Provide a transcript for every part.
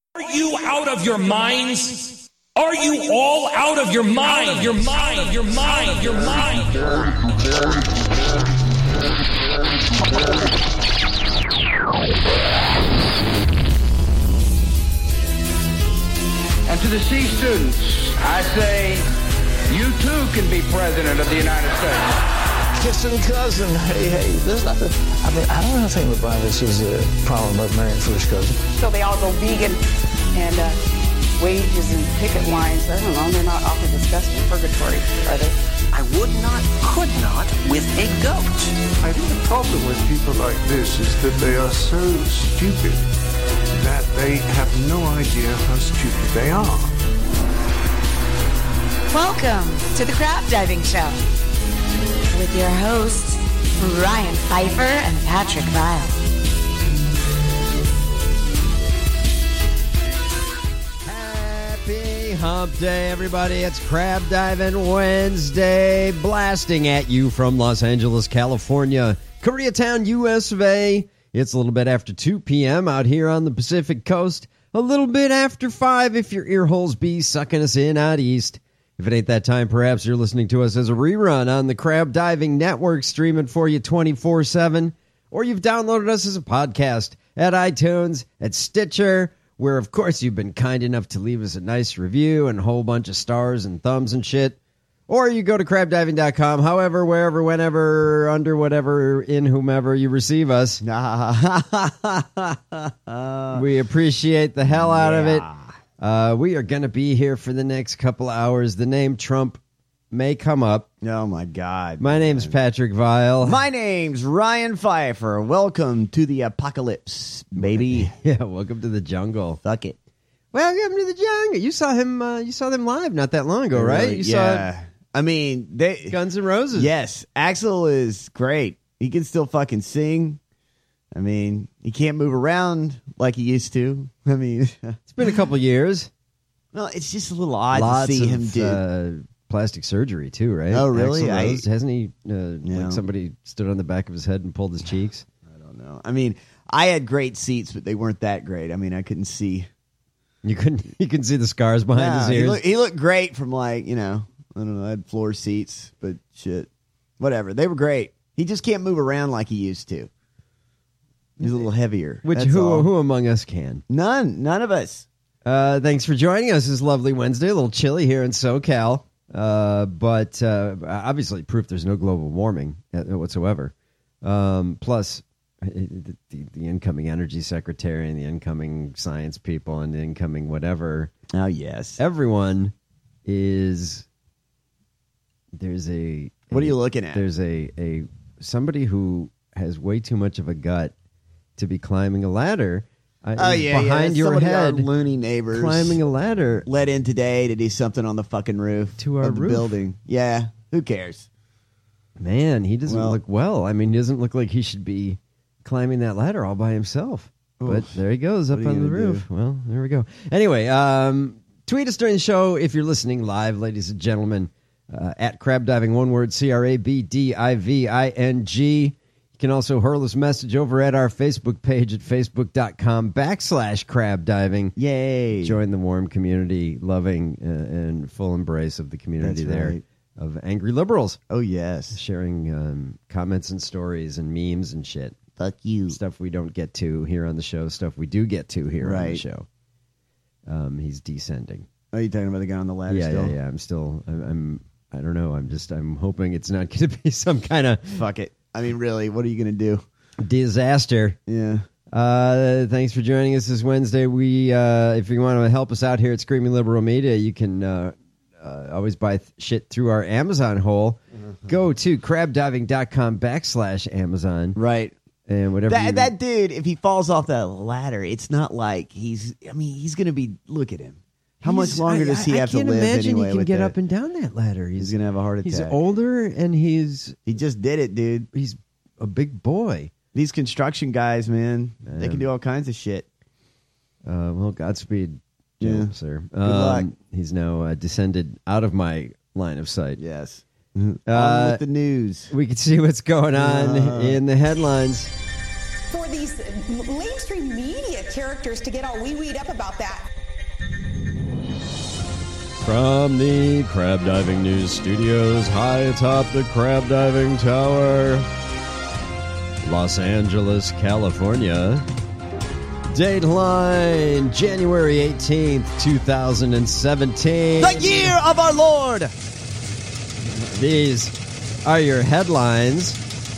Are you out of your minds? Are you all out of your mind? Your mind, your mind, your mind. And to the C students, I say, you too can be president of the United States. Kissing cousin, hey, there's nothing. I don't think the Bible says a problem about marrying first cousin. So they all go vegan and wages and picket lines. I don't know. They're not awfully discussed in purgatory, are they? I would not, could not with a goat. I think the problem with people like this is that they are so stupid that they have no idea how stupid they are. Welcome to the Crab Diving Show with your hosts, Ryan Pfeiffer and Patrick Vile. Happy Hump Day, everybody. It's Crab Diving Wednesday, blasting at you from Los Angeles, California, Koreatown, US of A. It's a little bit after 2 p.m. out here on the Pacific Coast, a little bit after 5 if your ear holes be sucking us in out east. If it ain't that time, perhaps you're listening to us as a rerun on the Crab Diving Network, streaming for you 24/7, or you've downloaded us as a podcast at iTunes, at Stitcher, where, of course, you've been kind enough to leave us a nice review and a whole bunch of stars and thumbs and shit. Or you go to crabdiving.com, however, wherever, whenever, under whatever, in whomever you receive us. We appreciate the hell out of it. We are going to be here for the next couple hours. The name Trump may come up. Oh, my God. My name's Patrick Vile. My name's Ryan Pfeiffer. Welcome to the apocalypse, baby. Yeah, welcome to the jungle. Fuck it. Welcome to the jungle. You saw him. You saw them live not that long ago, right? You saw. I mean, Guns N' Roses. Yes, Axl is great. He can still fucking sing. I mean, he can't move around like he used to. I mean, it's been a couple years. Well, it's just a little odd Lots to see him of, do plastic surgery too, right? Oh, really? Axl Rose, hasn't he? Like somebody stood on the back of his head and pulled his cheeks. I don't know. I mean, I had great seats, but they weren't that great. I mean, I couldn't see. You couldn't see the scars behind his ears. He looked great from I don't know. I had floor seats, but shit, whatever. They were great. He just can't move around like he used to. He's a little heavier. Who among us can? None of us. Thanks for joining us this lovely Wednesday. A little chilly here in SoCal, but obviously proof there's no global warming whatsoever. Plus, the incoming energy secretary and the incoming science people and the incoming whatever. Oh, yes. Everyone is... There's a... What are you looking at? There's a somebody who has way too much of a gut to be climbing a ladder. Behind your head, our loony neighbors climbing a ladder. Let in today to do something on the fucking roof to our of the building. Yeah, who cares? Man, he doesn't look well. I mean, he doesn't look like he should be climbing that ladder all by himself. Oof. But there he goes up on the roof. Do? Well, there we go. Anyway, tweet us during the show if you're listening live, ladies and gentlemen. At Crab Diving, one word, CRABDIVING. You can also hurl us a message over at our Facebook page at facebook.com/Crab Diving. Yay. Join the warm community, loving and full embrace of the community of angry liberals. Oh, yes. Sharing comments and stories and memes and shit. Fuck you. Stuff we don't get to here on the show, stuff we do get to here on the show. He's descending. Are you talking about the guy on the ladder still? Yeah. I don't know. I'm hoping it's not going to be some kind of... Fuck it. I mean, really, what are you going to do? Disaster. Yeah. Thanks for joining us this Wednesday. We, if you want to help us out here at Screaming Liberal Media, you can always buy shit through our Amazon hole. Mm-hmm. Go to crabdiving.com/Amazon. Right. And whatever that dude, if he falls off that ladder, it's not like he's going to be... Look at him. How much longer does he have to live anyway? I can't imagine he can get up and down that ladder. He's going to have a heart attack. He's older, and he just did it, dude. He's a big boy. These construction guys, man, they can do all kinds of shit. Well, Godspeed, sir. Good luck. He's now descended out of my line of sight. Yes. On with the news. We can see what's going on in the headlines. For these mainstream media characters to get all wee-weed up about that, From the Crab Diving News Studios, high atop the Crab Diving Tower, Los Angeles, California. Dateline, January 18th, 2017. The year of our Lord! These are your headlines.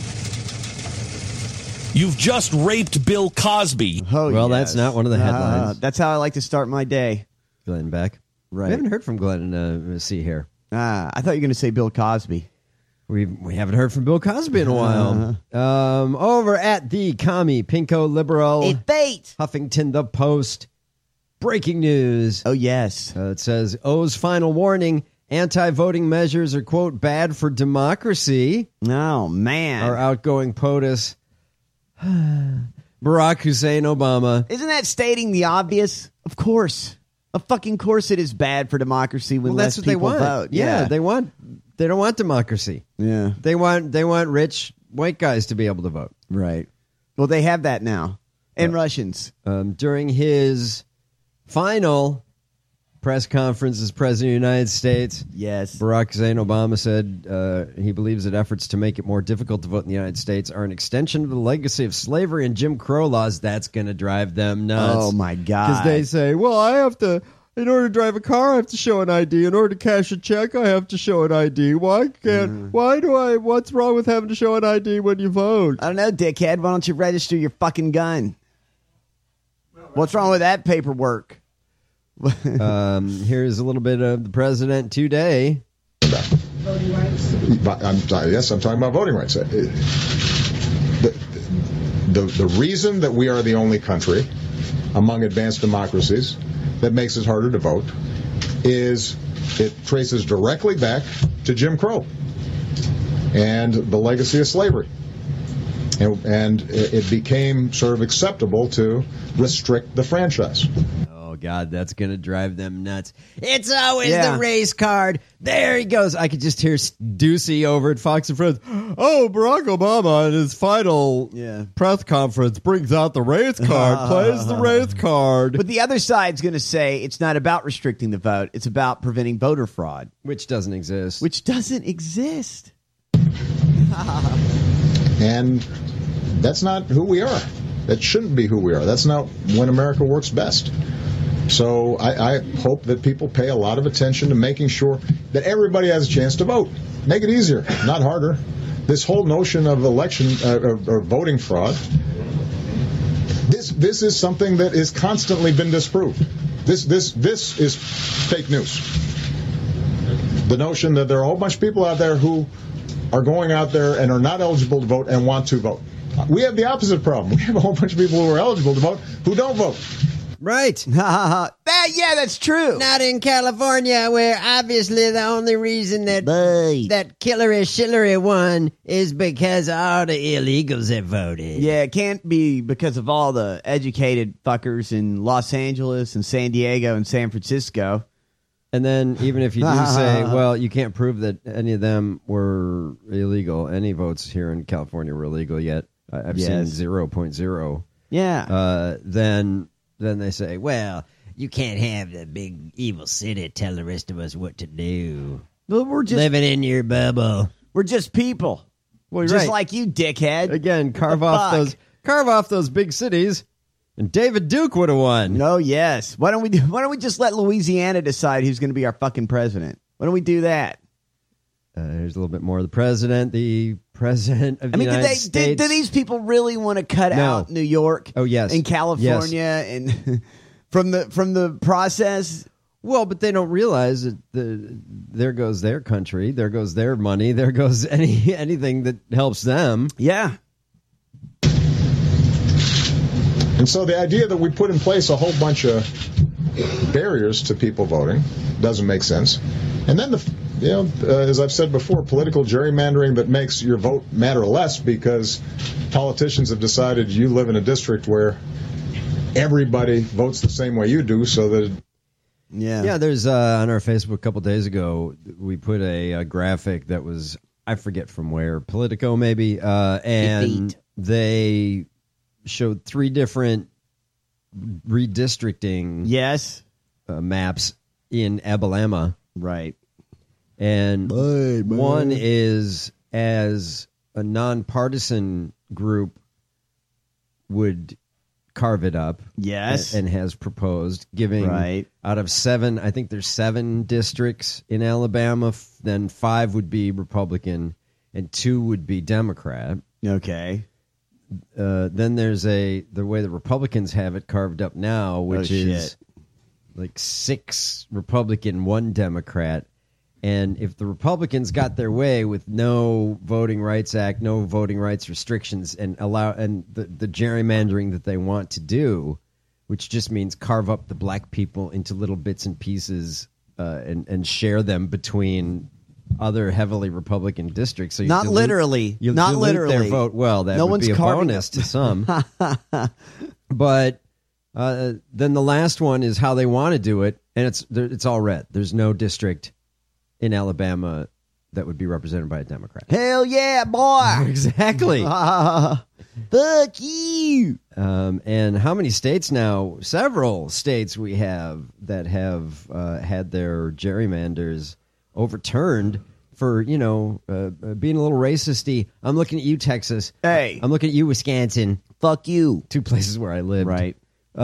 You've just raped Bill Cosby. Oh, Well, yes. that's not one of the headlines. That's how I like to start my day. Glenn Beck. Right. We haven't heard from Glenn see here. I thought you were going to say Bill Cosby. We haven't heard from Bill Cosby in a while. Over at the Commie Pinko Liberal, A fate! Huffington The Post, breaking news. Oh, yes. It says, O's final warning, anti-voting measures are, quote, bad for democracy. Oh, man. Our outgoing POTUS, Barack Hussein Obama. Isn't that stating the obvious? Of course. Of fucking course it is bad for democracy when less that's what people they want. vote. Yeah, they don't want democracy. Yeah. They want rich white guys to be able to vote. Right. Well, they have that now. And Russians. During his final press conference as President of the United States, Yes. Barack Hussein Obama said he believes that efforts to make it more difficult to vote in the United States are an extension of the legacy of slavery and Jim Crow laws. That's going to drive them nuts. Oh, my God. Because they say, well, I have to, in order to drive a car, I have to show an ID. In order to cash a check, I have to show an ID. What's wrong with having to show an ID when you vote? I don't know, dickhead. Why don't you register your fucking gun? What's wrong with that paperwork? Here's a little bit of the president today. Voting rights? Yes, I'm talking about voting rights. The reason that we are the only country among advanced democracies that makes it harder to vote is it traces directly back to Jim Crow and the legacy of slavery. And it became sort of acceptable to restrict the franchise. Oh, God, that's going to drive them nuts. It's always the race card. There he goes. I could just hear Ducey over at Fox and Friends. Oh, Barack Obama in his final press conference brings out the race card, plays the race card. But the other side's going to say it's not about restricting the vote. It's about preventing voter fraud. Which doesn't exist. Which doesn't exist. And that's not who we are. That shouldn't be who we are. That's not when America works best. So I hope that people pay a lot of attention to making sure that everybody has a chance to vote. Make it easier, not harder. This whole notion of election or voting fraud, this is something that has constantly been disproved. This is fake news. The notion that there are a whole bunch of people out there who are going out there and are not eligible to vote and want to vote. We have the opposite problem. We have a whole bunch of people who are eligible to vote who don't vote. Right. Yeah, that's true. Not in California, where obviously the only reason that Hillary won is because all the illegals have voted. Yeah, it can't be because of all the educated fuckers in Los Angeles and San Diego and San Francisco. And then even if you do say, well, you can't prove that any of them were illegal, any votes here in California were illegal yet. I've seen 0.0. Yeah. Then they say, well, you can't have the big evil city tell the rest of us what to do. Well, we're just living in your bubble. We're just people. Well, just like you, dickhead. Again, carve off those big cities, and David Duke would have won. Oh yes. Why don't we just let Louisiana decide who's going to be our fucking president? Why don't we do that? Here's a little bit more of the president. The president of the United States. Do these people really want to cut out New York? Oh yes, and California, and from the process. Well, but they don't realize that there goes their country, there goes their money, there goes anything that helps them. Yeah. And so the idea that we put in place a whole bunch of barriers to people voting doesn't make sense. And then as I've said before, political gerrymandering that makes your vote matter less because politicians have decided you live in a district where everybody votes the same way you do, so that. Yeah, there's on our Facebook a couple days ago, we put a graphic that was, I forget from where, Politico maybe, and they showed 3 different redistricting maps in Alabama. Right. And one is as a nonpartisan group would carve it up. Yes. And has proposed giving out of 7, I think there's 7 districts in Alabama, then 5 would be Republican and 2 would be Democrat. Okay. Then there's the way the Republicans have it carved up now, which is like 6 Republican, 1 Democrat. And if the Republicans got their way with no Voting Rights Act, no voting rights restrictions, and the gerrymandering that they want to do, which just means carve up the black people into little bits and pieces and share them between other heavily Republican districts. So not literally. Not dilute literally. Their vote. Well, that would be a bonus to some. But then the last one is how they want to do it, and it's all red. There's no district in Alabama that would be represented by a Democrat. Hell yeah, boy! Exactly. Fuck you. And how many states now? Several states we have that have had their gerrymanders overturned for, being a little racisty. I'm looking at you, Texas. Hey. I'm looking at you, Wisconsin. Fuck you. 2 places where I lived. Right.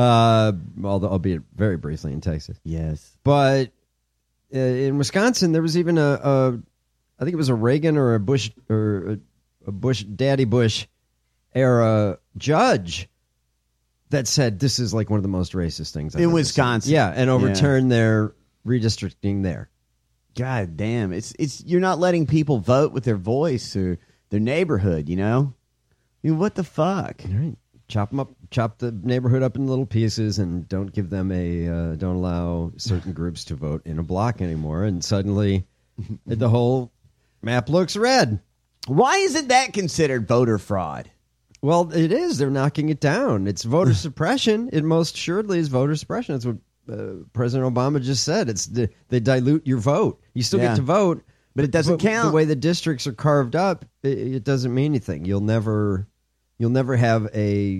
Albeit very briefly in Texas. Yes. But in Wisconsin, there was even I think it was a Reagan or a Bush or a Bush, Daddy Bush era judge that said this is like one of the most racist things I've in ever Wisconsin. seen. Yeah, and overturned their redistricting there. God damn, it's you're not letting people vote with their voice or their neighborhood. I mean, what the fuck? All right. Chop them up, chop the neighborhood up in little pieces, and don't give them don't allow certain groups to vote in a block anymore. And suddenly, the whole map looks red. Why isn't that considered voter fraud? Well, it is. They're knocking it down. It's voter suppression. It most assuredly is voter suppression. That's what President Obama just said. They dilute your vote. You still get to vote, but it doesn't count. The way the districts are carved up, it doesn't mean anything. You'll never have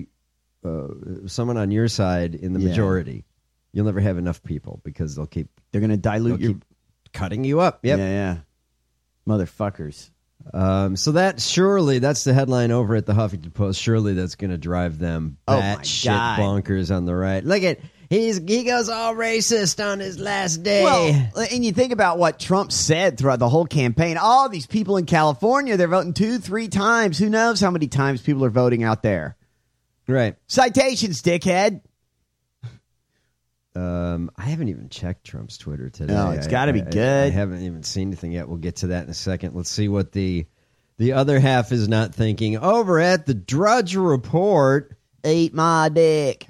someone on your side in the majority. You'll never have enough people because they're going to dilute keep cutting you up. Yep. Yeah. Motherfuckers. So that's the headline over at the Huffington Post. Surely that's going to drive them batshit bonkers on the right. Look at he goes all racist on his last day. Well, and you think about what Trump said throughout the whole campaign. All these people in California, they're voting 2-3 times. Who knows how many times people are voting out there? Right. Citations, dickhead. I haven't even checked Trump's Twitter today. No, it's got to be good. I haven't even seen anything yet. We'll get to that in a second. Let's see what the other half is not thinking. Over at the Drudge Report. Eat my dick.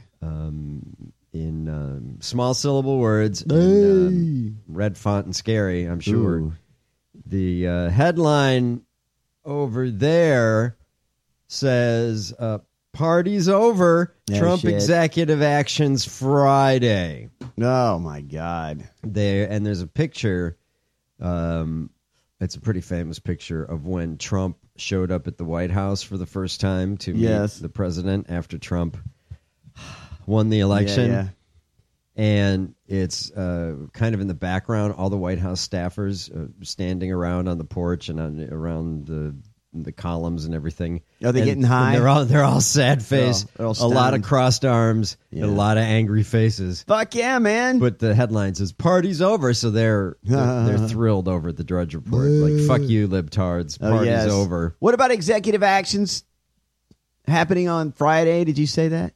In small syllable words, in red font and scary, I'm sure. Ooh. The headline over there says, party's over, Trump executive actions Friday. Oh, my God. There's a picture, it's a pretty famous picture of when Trump showed up at the White House for the first time to meet the president after Trump won the election. Yeah. And it's kind of in the background, all the White House staffers standing around on the porch and around the columns and everything. Are they getting high? They're all sad face, they're all a lot of crossed arms, and a lot of angry faces. Fuck yeah, man! But the headline says "Party's over," so they're thrilled over at the Drudge Report. Like, fuck you, libtards! Party's over. What about executive actions happening on Friday? Did you say that?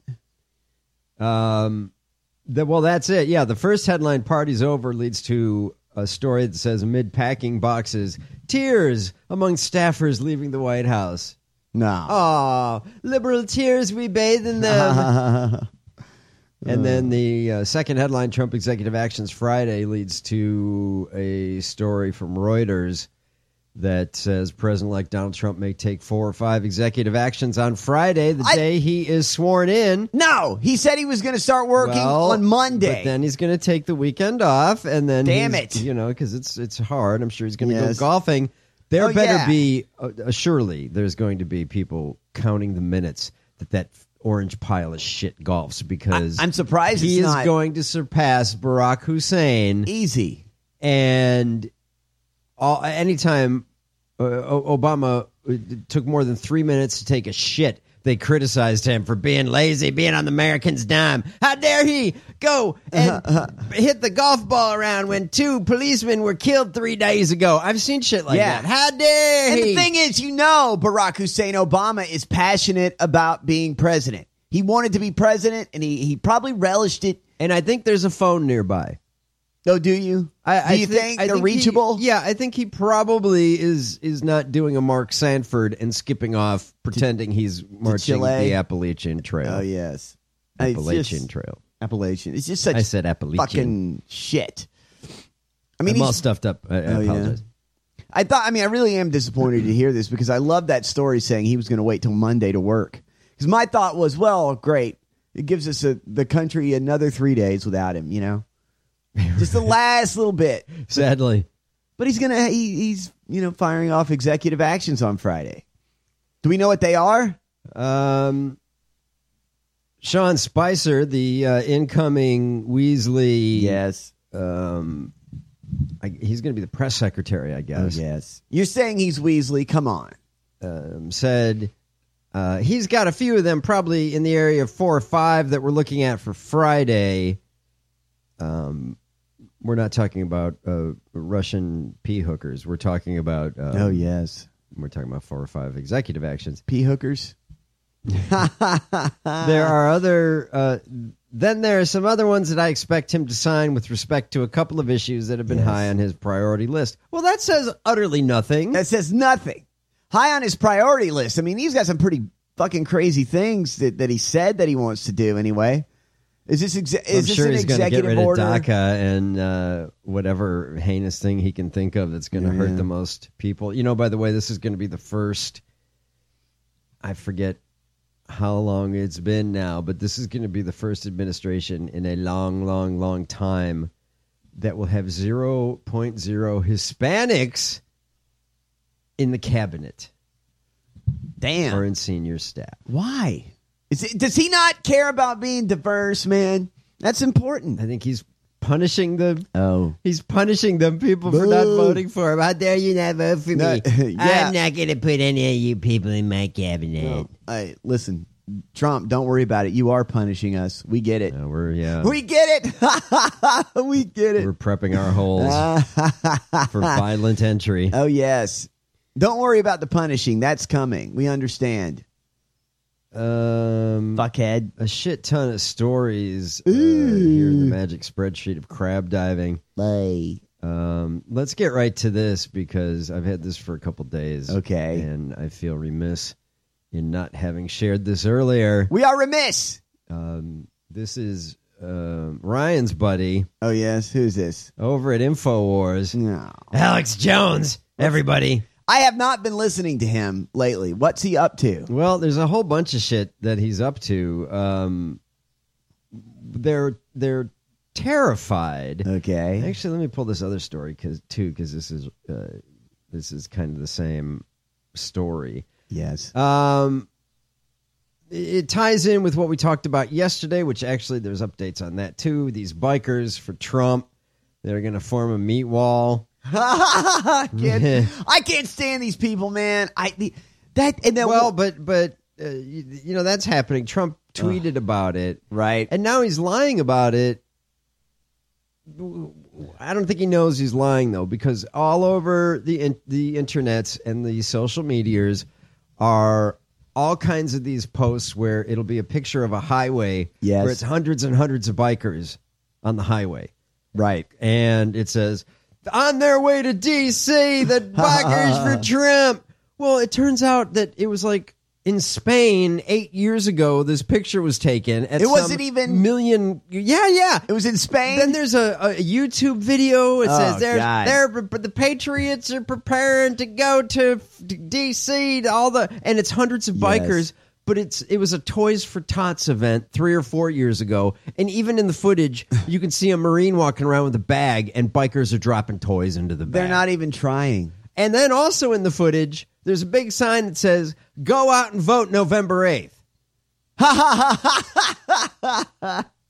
Well, that's it. Yeah, the first headline, "Party's over," leads to a story that says, amid packing boxes, tears among staffers leaving the White House. No. Oh, liberal tears, we bathe in them. And then the second headline, Trump executive actions Friday, leads to a story from Reuters that says President-elect Donald Trump may take 4 or 5 executive actions on Friday, the day he is sworn in. No, he said he was going to start working on Monday. But then he's going to take the weekend off, and then it, because it's hard. I'm sure he's going to go golfing. There better be surely there's going to be people counting the minutes that orange pile of shit golfs, because I'm surprised he is going to surpass Barack Hussein easy And anytime Obama took more than 3 minutes to take a shit, they criticized him for being lazy, being on the Americans' dime. How dare he go and hit the golf ball around when 2 policemen were killed 3 days ago? I've seen shit like that. How dare he? And the thing is, Barack Hussein Obama is passionate about being president. He wanted to be president, and he probably relished it. And I think there's a phone nearby. Oh, do you? Do you think they're reachable? I think he probably is not doing a Mark Sanford and skipping off, pretending he's marching the Appalachian Trail. Oh, yes. Appalachian Trail. Appalachian. It's just such I said Appalachian. Fucking shit. I'm all stuffed up. I apologize. Yeah. I really am disappointed to hear this because I love that story saying he was going to wait till Monday to work. Because my thought was, well, great. It gives us the country another 3 days without him, Just the last little bit. Sadly. But he's firing off executive actions on Friday. Do we know what they are? Sean Spicer, the incoming Weasley. Yes. He's going to be the press secretary, I guess. Oh, yes. You're saying he's Weasley? Come on. Said he's got a few of them probably in the area of 4 or 5 that we're looking at for Friday. We're not talking about Russian pee hookers. We're talking about... oh, yes. We're talking about 4 or 5 executive actions. Pee hookers? There are other... then there are some other ones that I expect him to sign with respect to a couple of issues that have been high on his priority list. Well, that says utterly nothing. That says nothing. High on his priority list. I mean, he's got some pretty fucking crazy things that he said that he wants to do anyway. Is this I'm this sure an he's going to get rid order? of DACA and whatever heinous thing he can think of that's going to hurt the most people. By the way, this is going to be the first, I forget how long it's been now, but this is going to be the first administration in a long, long, long time that will have 0.0 Hispanics in the cabinet. Damn. Or in senior staff. Why? Does he not care about being diverse, man? That's important. I think he's punishing them. Oh. He's punishing them people for not voting for him. How dare you not vote for me? I'm not going to put any of you people in my cabinet. No. Hey, listen, Trump, don't worry about it. You are punishing us. We get it. We get it. We get it. We're prepping our holes for violent entry. Oh, yes. Don't worry about the punishing. That's coming. We understand. Fuckhead. A shit ton of stories here in the magic spreadsheet of crab diving. Let's get right to this because I've had this for a couple days. Okay. And I feel remiss in not having shared this earlier. We are remiss. This is Ryan's buddy. Oh, yes? Who's this? Over at InfoWars. No. Alex Jones, everybody. I have not been listening to him lately. What's he up to? Well, there's a whole bunch of shit that he's up to. They're terrified. Okay. Actually, let me pull this other story because this is kind of the same story. Yes. It ties in with what we talked about yesterday, which actually there's updates on that too. These bikers for Trump, they're going to form a meat wall. I can't stand these people, man. That's happening. Trump tweeted about it, right? And now he's lying about it. I don't think he knows he's lying though, because all over the internets and the social medias are all kinds of these posts where it'll be a picture of a highway where it's hundreds and hundreds of bikers on the highway, right? And it says, on their way to D.C., the bikers for Trump. Well, it turns out that it was like in Spain 8 years ago, this picture was taken. At it wasn't even million. Yeah. It was in Spain. Then there's a YouTube video. It says the Patriots are preparing to go to D.C. and it's hundreds of bikers. But it was a Toys for Tots event 3 or 4 years ago. And even in the footage, you can see a Marine walking around with a bag and bikers are dropping toys into the bag. They're not even trying. And then also in the footage, there's a big sign that says, go out and vote November 8th.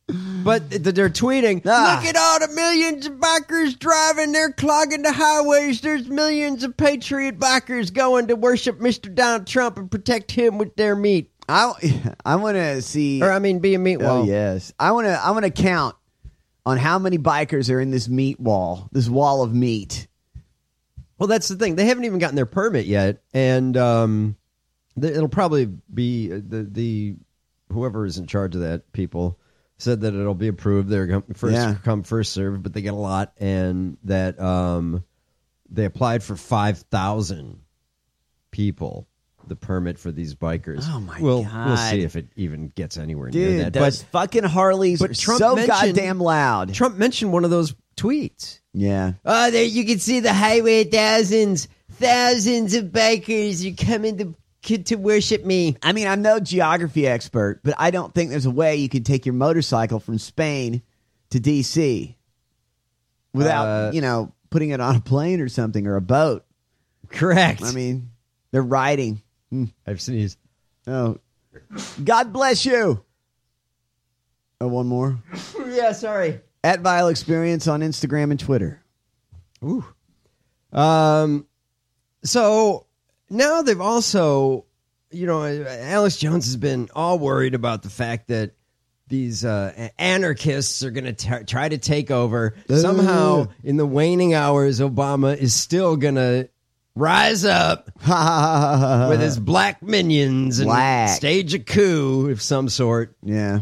But they're tweeting, look at all the millions of bikers driving. They're clogging the highways. There's millions of patriot bikers going to worship Mr. Donald Trump and protect him with their meat. I want to see, be a meat wall. Oh yes, I want to count on how many bikers are in this meat wall, this wall of meat. Well, that's the thing. They haven't even gotten their permit yet, and it'll probably be the whoever is in charge of that. People said that it'll be approved. They're first come, first served, but they get a lot, and that they applied for 5,000 people. The permit for these bikers. Oh my God! We'll see if it even gets anywhere near that. Those fucking Harleys are so goddamn loud. To mention one of those tweets. Yeah. Oh, there you can see the highway. Thousands of bikers are coming to worship me. I mean, I'm no geography expert, but I don't think there's a way you could take your motorcycle from Spain to D.C. without, putting it on a plane or something or a boat. Correct. I mean, they're riding. I've sneezed. Oh, God bless you. Oh, one more. Yeah, sorry. At Vile Experience on Instagram and Twitter. Ooh. So now they've also, Alex Jones has been all worried about the fact that these anarchists are going to try to take over. Somehow, in the waning hours, Obama is still going to rise up with his black minions and stage a coup of some sort. Yeah.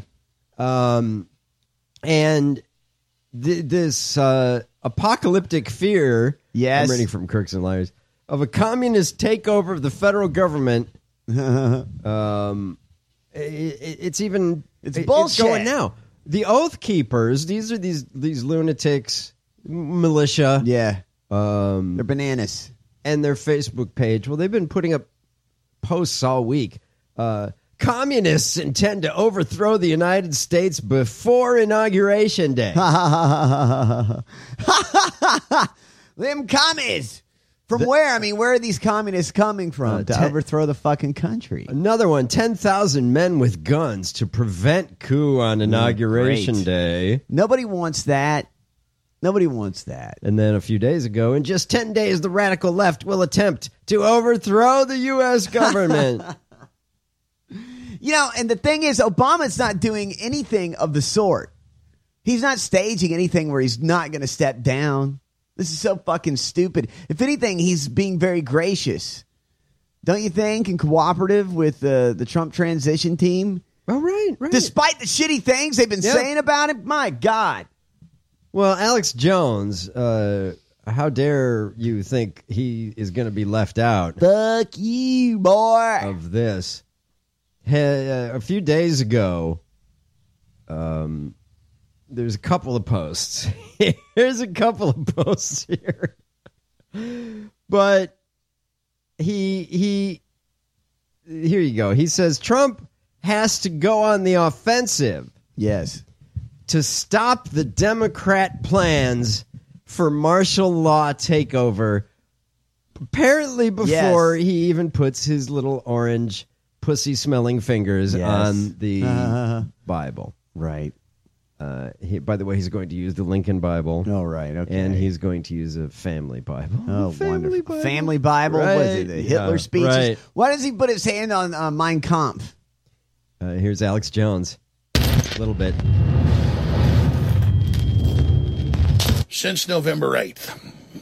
And this apocalyptic fear, yes, I'm reading from Kirks and Liars, of a communist takeover of the federal government. It's bullshit. It's going now. The Oath Keepers, these are these lunatics, militia. Yeah. They're bananas. And their Facebook page. Well, they've been putting up posts all week. Communists intend to overthrow the United States before Inauguration Day. Them commies. From where? I mean, where are these communists coming from to overthrow the fucking country? Another one, 10,000 men with guns to prevent coup on Inauguration Day. Nobody wants that. Nobody wants that. And then a few days ago, in just 10 days, the radical left will attempt to overthrow the U.S. government. And the thing is, Obama's not doing anything of the sort. He's not staging anything where he's not going to step down. This is so fucking stupid. If anything, he's being very gracious. Don't you think? And cooperative with the Trump transition team. Oh, right. Despite the shitty things they've been saying about him. My God. Well, Alex Jones, how dare you think he is going to be left out? Fuck you, boy. Of this. A few days ago, there's a couple of posts. Here's a couple of posts here. But here you go. He says Trump has to go on the offensive. Yes. To stop the Democrat plans for martial law takeover, apparently before he even puts his little orange pussy-smelling fingers on the Bible. Right. By the way, he's going to use the Lincoln Bible. Oh, right. Okay. And he's going to use a family Bible. Oh, family wonderful. Bible. Family Bible? Right. What is it? The Hitler speeches? Right. Why does he put his hand on Mein Kampf? Here's Alex Jones. A little bit. Since November 8th,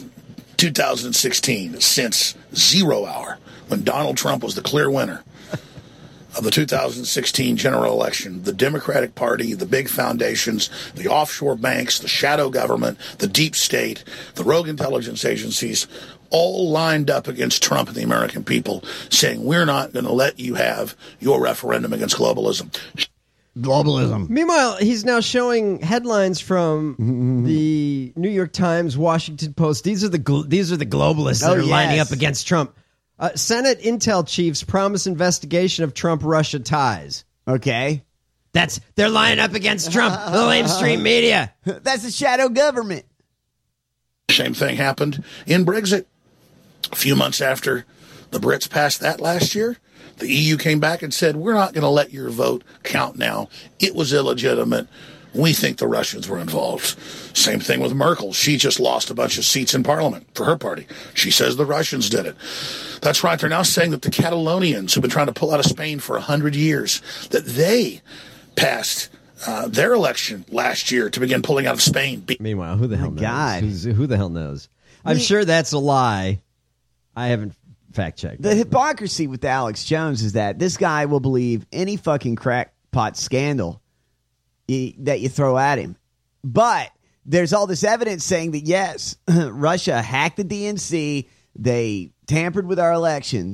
2016, since 0 hour, when Donald Trump was the clear winner of the 2016 general election, the Democratic Party, the big foundations, the offshore banks, the shadow government, the deep state, the rogue intelligence agencies, all lined up against Trump and the American people, saying, we're not going to let you have your referendum against globalism. Globalism. Meanwhile, he's now showing headlines from the New York Times, Washington Post. These are the globalists that are lining up against Trump. Senate intel chiefs promise investigation of Trump-Russia ties. Okay. They're lining up against Trump, the lamestream media. That's the shadow government. Same thing happened in Brexit. A few months after the Brits passed that last year, the EU came back and said, we're not going to let your vote count now. It was illegitimate. We think the Russians were involved. Same thing with Merkel. She just lost a bunch of seats in parliament for her party. She says the Russians did it. That's right. They're now saying that the Catalonians, who've been trying to pull out of Spain for 100 years, that they passed their election last year to begin pulling out of Spain. Meanwhile, who the hell knows? Who the hell knows? I'm sure that's a lie. I haven't fact-checked. The hypocrisy with Alex Jones is that this guy will believe any fucking crackpot scandal that you throw at him. But there's all this evidence saying that, yes, Russia hacked the DNC. They tampered with our election.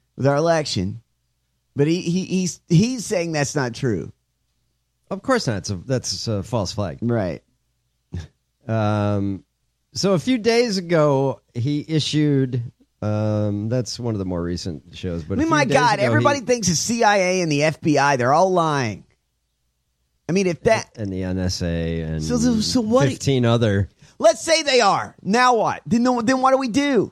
But he's saying that's not true. Of course not. That's a false flag. Right. So a few days ago, he issued... that's one of the more recent shows. But my God, everybody thinks the CIA and the FBI, they're all lying. I mean, if that... And the NSA and so what 15 other... Let's say they are. Now what? Then what do we do?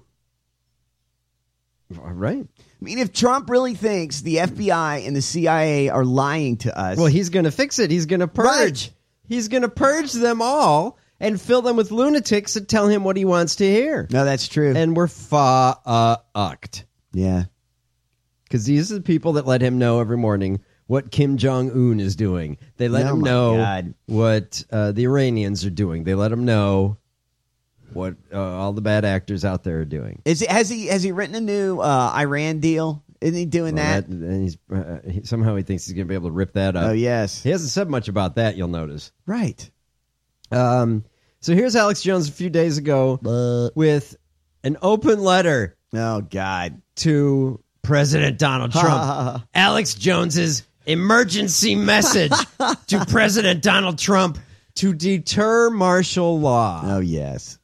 Right. I mean, if Trump really thinks the FBI and the CIA are lying to us... Well, he's going to fix it. He's going to purge. Right. He's going to purge them all and fill them with lunatics that tell him what he wants to hear. No, that's true. And we're fucked. Yeah. Because these are the people that let him know every morning what Kim Jong-un is doing. They let him know what the Iranians are doing. They let him know what all the bad actors out there are doing. Has he written a new Iran deal? Isn't he doing that? And somehow he thinks he's going to be able to rip that up. Oh, yes. He hasn't said much about that, you'll notice. Right. So here's Alex Jones a few days ago with an open letter. Oh, God. To President Donald Trump. Alex Jones's emergency message to President Donald Trump to deter martial law. Oh, yes.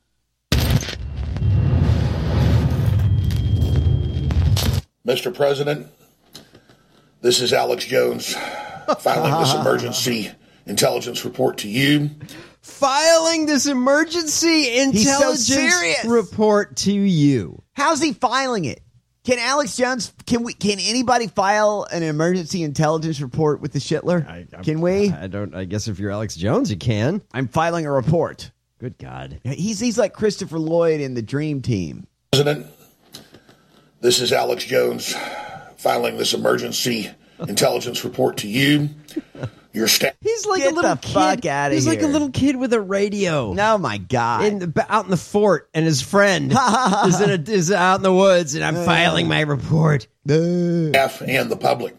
Mr. President, this is Alex Jones filing this emergency intelligence report to you. Filing this emergency intelligence report to you. How's he filing it? Can Alex Jones, can anybody file an emergency intelligence report with the Shitler? Can we? I guess if you're Alex Jones, you can. I'm filing a report. Good God. He's like Christopher Lloyd in the Dream Team. President, this is Alex Jones filing this emergency intelligence report to you. Your staff. He's like Get a little the kid. fuck outta He's like a here. little kid with a radio. Oh my God! Out in the fort, and his friend is out in the woods, and I'm filing my report. Staff and the public.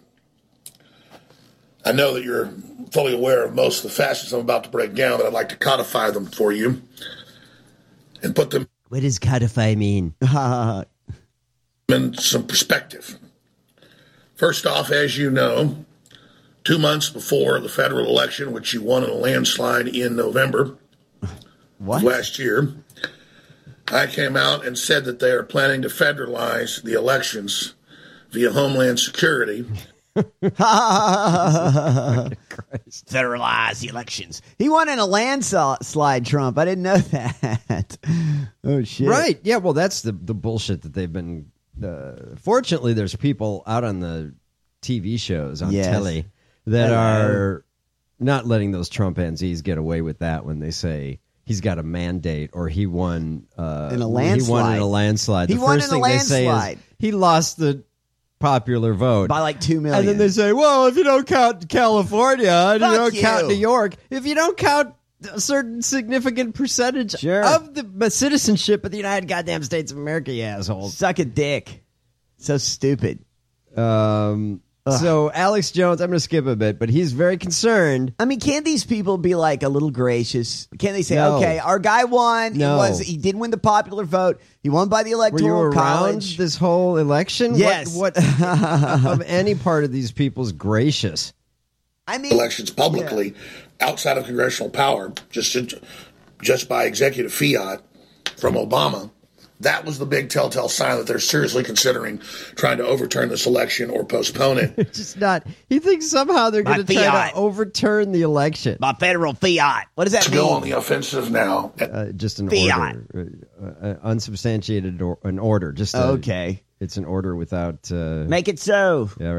I know that you're fully aware of most of the facets I'm about to break down, but I'd like to codify them for you and put them. What does codify mean? In some perspective. First off, as you know, 2 months before the federal election, which you won in a landslide in November of last year, I came out and said that they are planning to federalize the elections via Homeland Security. Federalize the elections. He won in a landslide, Trump. I didn't know that. Oh, shit. Right. Yeah, well, that's the bullshit that they've been... fortunately, there's people out on the TV shows, on telly, that are not letting those Trumpanzees get away with that when they say he's got a mandate or he won in a landslide. He won in a landslide. He the won first in a thing they say landslide. is he lost the popular vote by like 2 million. And then they say, well, if you don't count California and you don't count you. New York, if you don't count a certain significant percentage of the citizenship of the United Goddamn States of America, you assholes. Suck a dick. So stupid. So Alex Jones, I'm going to skip a bit, but he's very concerned. I mean, can't these people be like a little gracious? Can't they say, No. okay, our guy won. No. He did win the popular vote. He won by the Were electoral you around college. this whole election? Yes. What of any part of these people's gracious? I mean, Elections publicly outside of congressional power, just by executive fiat from Obama. That was the big telltale sign that they're seriously considering trying to overturn this election or postpone it. It's just not. He thinks somehow they're going to try to overturn the eletion. By federal fiat. What does that To mean? go on the offensive now. Just an Fiat. order. Unsubstantiated an order. Just Okay. It's an order without... Make it so. Yeah, right.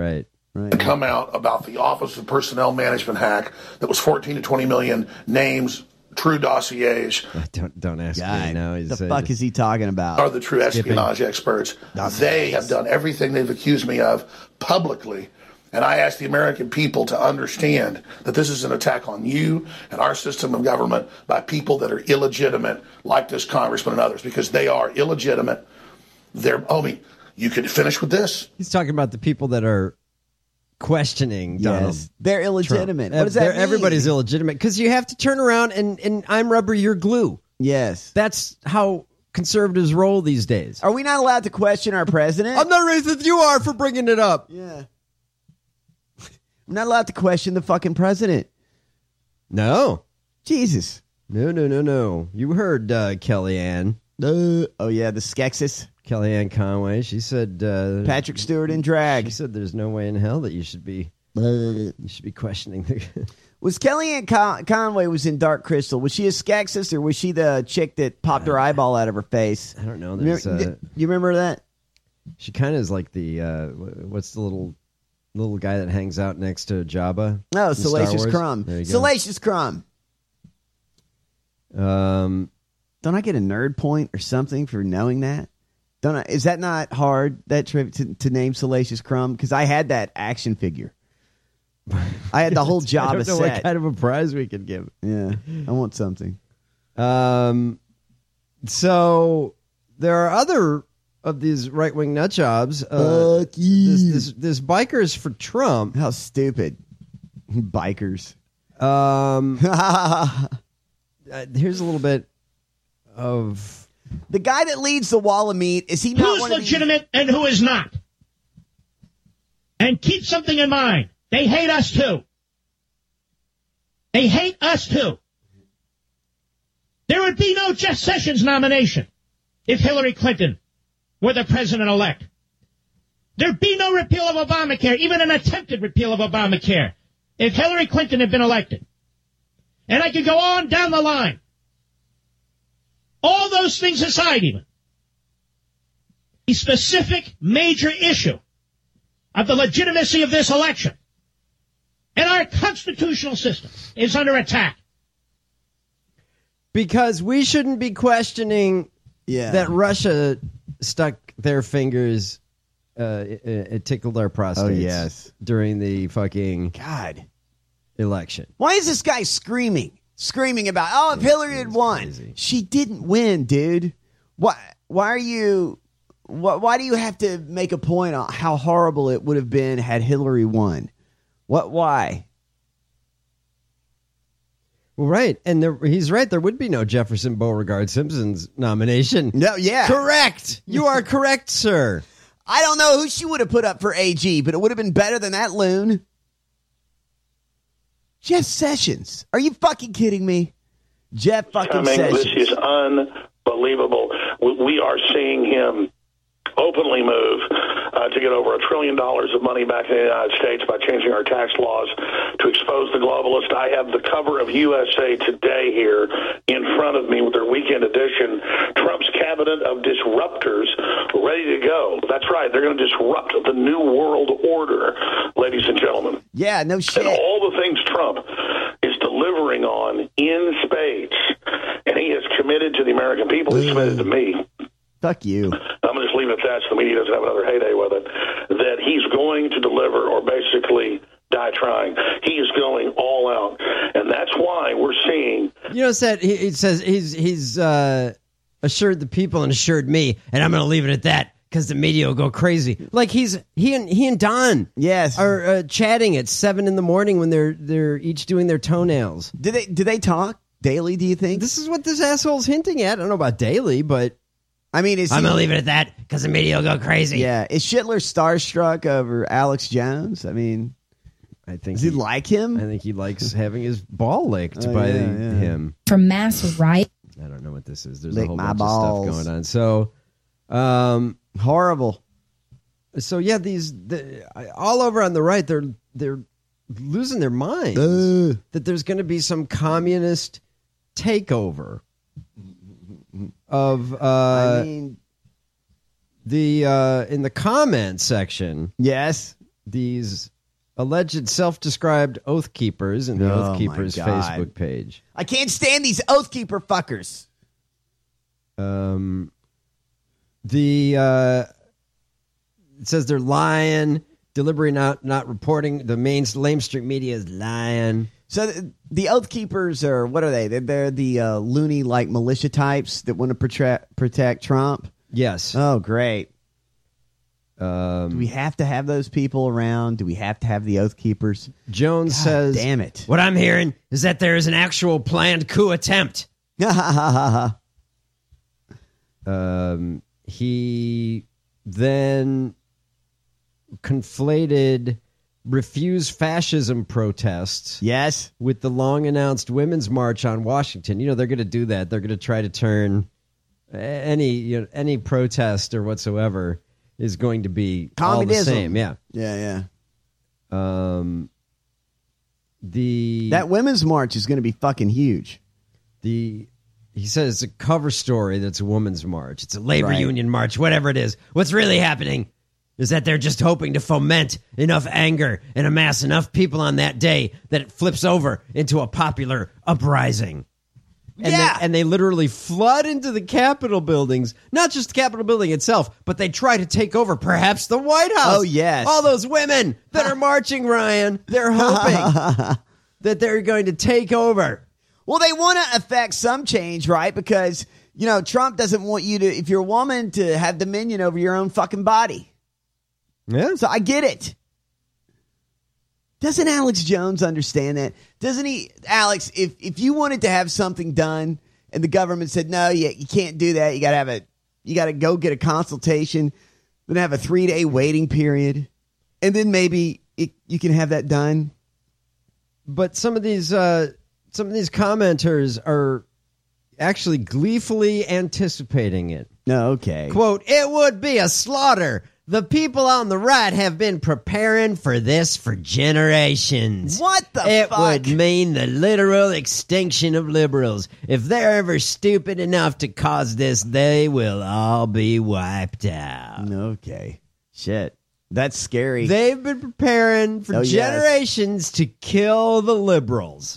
come out about the Office of Personnel Management hack that was 14 to 20 million names, true dossiers. Don't ask me now. The fuck is he talking about? Are the true espionage experts. They have done everything they've accused me of publicly. And I ask the American people to understand that this is an attack on you and our system of government by people that are illegitimate, like this congressman and others, because they are illegitimate. You could finish with this. He's talking about the people that are questioning Donald. They're illegitimate. Trump. What does that mean? Everybody's illegitimate because you have to turn around and I'm rubber, you're glue. Yes. That's how conservatives roll these days. Are we not allowed to question our president? I'm not racist. You are for bringing it up. Yeah. I'm not allowed to question the fucking president. No. Jesus. No. You heard Kellyanne. Oh, yeah, the Skeksis. Kellyanne Conway. She said... Patrick Stewart in drag. She said there's no way in hell that you should be questioning the... Was Kellyanne Conway was in Dark Crystal? Was she a Skeksis or was she the chick that popped her eyeball out of her face? I don't know. You remember that? She kind of is like the... what's the little guy that hangs out next to Jabba? Oh, Salacious Crumb. Salacious Crumb. Don't I get a nerd point or something for knowing that? Is that not hard, that to name Salacious Crumb? Because I had that action figure. I had the whole Jabba I don't know set. what kind of a prize we could give. Yeah, I want something. So there are other of these right-wing nut jobs. This Bikers for Trump. How stupid. Bikers. Here's a little bit of... The guy that leads the wall of meat, is he not who's one legitimate and who is not? And keep something in mind. They hate us too. They hate us too. There would be no Jeff Sessions nomination if Hillary Clinton were the president-elect. There'd be no repeal of Obamacare, even an attempted repeal of Obamacare, if Hillary Clinton had been elected. And I could go on down the line. All those things aside even, the specific major issue of the legitimacy of this election and our constitutional system is under attack. Because we shouldn't be questioning that Russia stuck their fingers, it tickled our prostates during the fucking election. Why is this guy screaming about, if Hillary had won? Crazy. She didn't win, dude. Why do you have to make a point on how horrible it would have been had Hillary won? Why? Well, right. And he's right. There would be no Jefferson Beauregard Simpson's nomination. No, yeah. Correct. You are correct, sir. I don't know who she would have put up for AG, but it would have been better than that loon. Jeff Sessions. Are you fucking kidding me? Jeff fucking Sessions. This is unbelievable. We are seeing him openly move to get over $1 trillion of money back in the United States by changing our tax laws to expose the globalist. I have the cover of USA Today here in front of me with their weekend edition. Trump's cabinet of disruptors ready to go. That's right. They're going to disrupt the new world order, ladies and gentlemen. Yeah, no shit. And all the things Trump is delivering on in spades. And he has committed to the American people. He's committed to me. Fuck you. I'm going to just leave it at that so the media doesn't have another heyday with it. That he's going to deliver or basically die trying. He is going all out. And that's why we're seeing... You know, he says he's assured the people and assured me, and I'm going to leave it at that because the media will go crazy. Like he and Don are chatting at 7 a.m. when they're each doing their toenails. Do they talk daily, do you think? This is what this asshole's hinting at. I don't know about daily, but... I mean, I'm going to leave it at that because the media will go crazy. Yeah. Is Schindler starstruck over Alex Jones? I mean, I think does he like him? I think he likes having his ball licked by him. From mass right. I don't know what this is. There's Lick a whole my bunch balls. of stuff going on. So, horrible. So yeah, all over on the right, they're losing their minds that there's going to be some communist takeover of I mean, in the comment section. Yes, these alleged self-described Oath Keepers in the Oh, Oath Keepers my God. Facebook page. I can't stand these Oath Keeper fuckers. It says they're lying, deliberately not reporting. The mainstream media is lying. So the Oath Keepers are, what are they? They're the loony like militia types that want to protect Trump. Yes. Oh, great. Do we have to have those people around? Do we have to have the Oath Keepers? Jones says, damn it. What I'm hearing is that there is an actual planned coup attempt. He then conflated refuse fascism protests with the long announced Women's March on Washington. You know, they're going to do that. They're going to try to turn any protest or whatsoever is going to be all the same. Yeah. That Women's March is going to be fucking huge. He says it's a cover story that's a woman's march. It's a labor union march, whatever it is. What's really happening is that they're just hoping to foment enough anger and amass enough people on that day that it flips over into a popular uprising. And they literally flood into the Capitol buildings, not just the Capitol building itself, but they try to take over perhaps the White House. Oh, yes. All those women that are marching, Ryan, they're hoping that they're going to take over. Well, they want to affect some change, right? Because, you know, Trump doesn't want you to, if you're a woman, to have dominion over your own fucking body. Yeah. So I get it. Doesn't Alex Jones understand that? Doesn't he, Alex, if you wanted to have something done and the government said, no, you can't do that. You got to go get a consultation, then have a 3-day waiting period, and then maybe you can have that done. But some of these commenters are actually gleefully anticipating it. No, okay. Quote, it would be a slaughter. The people on the right have been preparing for this for generations. What the fuck? It would mean the literal extinction of liberals. If they're ever stupid enough to cause this, they will all be wiped out. Okay. Shit. That's scary. They've been preparing for generations to kill the liberals.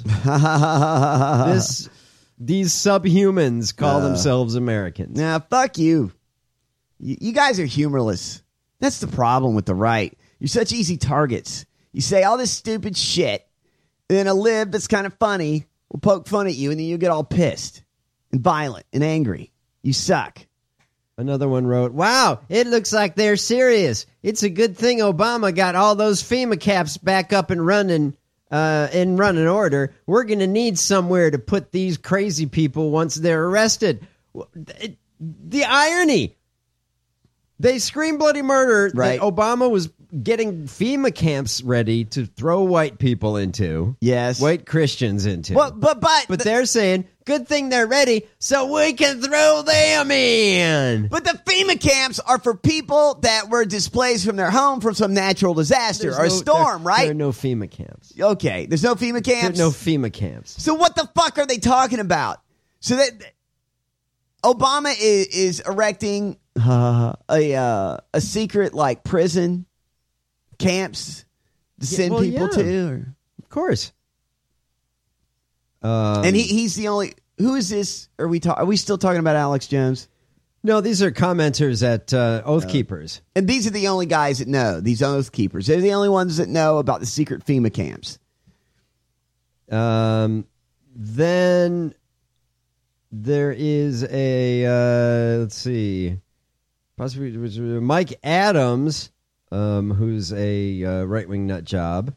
These subhumans call themselves Americans. Nah, fuck you. You guys are humorless. That's the problem with the right. You're such easy targets. You say all this stupid shit, and then a lib that's kind of funny will poke fun at you, and then you get all pissed and violent and angry. You suck. Another one wrote, wow, it looks like they're serious. It's a good thing Obama got all those FEMA caps back up and running in running order. We're going to need somewhere to put these crazy people once they're arrested. The irony. They scream bloody murder that Obama was getting FEMA camps ready to throw white people into. Yes. White Christians into. Well, but they're saying, good thing they're ready so we can throw them in. But the FEMA camps are for people that were displaced from their home from some natural disaster or a storm, right? There are no FEMA camps. Okay, there's no FEMA camps? There are no FEMA camps. So what the fuck are they talking about? So that Obama is erecting a secret like prison camps to send people to, or? Of course. And he's the only. Who is this? Are we still talking about Alex Jones? No, these are commenters at Oath Keepers, and these are the only guys that know. These Oath Keepers, they're the only ones that know about the secret FEMA camps. Then there is a let's see. Possibly Mike Adams, who's a right-wing nut job.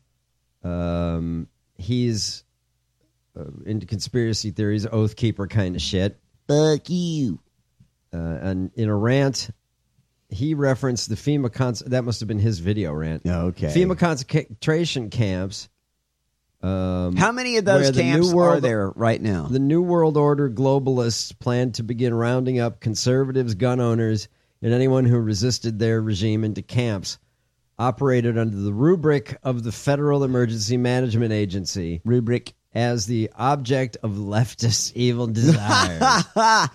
He's into conspiracy theories, Oath Keeper kind of shit. Fuck you. And in a rant, he referenced the FEMA that must have been his video rant. Okay. FEMA concentration camps. How many of those camps are there right now? The New World Order globalists plan to begin rounding up conservatives, gun owners, and anyone who resisted their regime into camps operated under the rubric of the Federal Emergency Management Agency. Rubric. As the object of leftist evil desires.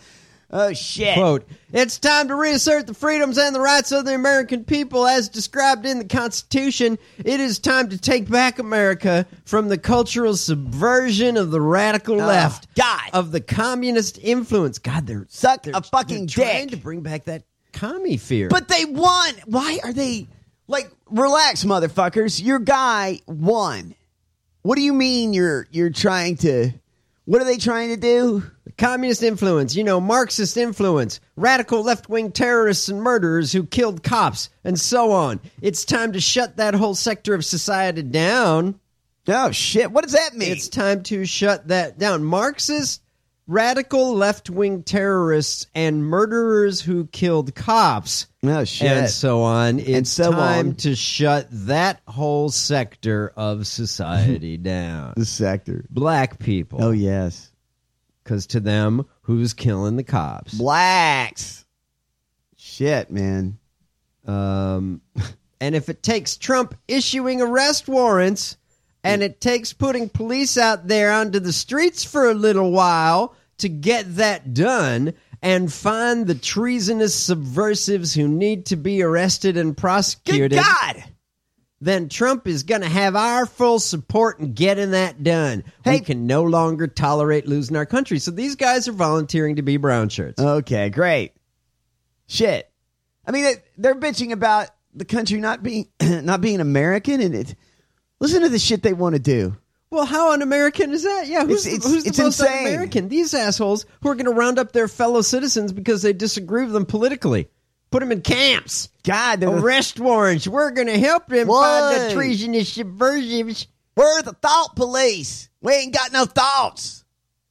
Oh, shit. Quote, it's time to reassert the freedoms and the rights of the American people as described in the Constitution. It is time to take back America from the cultural subversion of the radical left. God. Of the communist influence. God, they're fucking trying dick. to bring back that commie fear. But they won. Why are they... Like, relax, motherfuckers. Your guy won. What do you mean you're trying to... What are they trying to do? Communist influence, Marxist influence, radical left-wing terrorists and murderers who killed cops, and so on. It's time to shut that whole sector of society down. Oh, shit. What does that mean? It's time to shut that down. Marxist, radical left-wing terrorists and murderers who killed cops. Oh, shit. And so on. It's so time on. to shut that whole sector of society down. The sector. Black people. Oh, yes. Because to them, who's killing the cops? Blacks. Shit, man. And if it takes Trump issuing arrest warrants, and it takes putting police out there onto the streets for a little while to get that done and find the treasonous subversives who need to be arrested and prosecuted. Good God! Then Trump is going to have our full support in getting that done. We can no longer tolerate losing our country. So these guys are volunteering to be brown shirts. Okay, great. Shit. I mean, they're bitching about the country not being American, and listen to the shit they want to do. Well, how un-American is that? Yeah, who's the most insane. un-American? These assholes who are going to round up their fellow citizens because they disagree with them politically. Put them in camps. God, arrest warrants. We're going to help them find the treasonous subversives. We're the thought police. We ain't got no thoughts.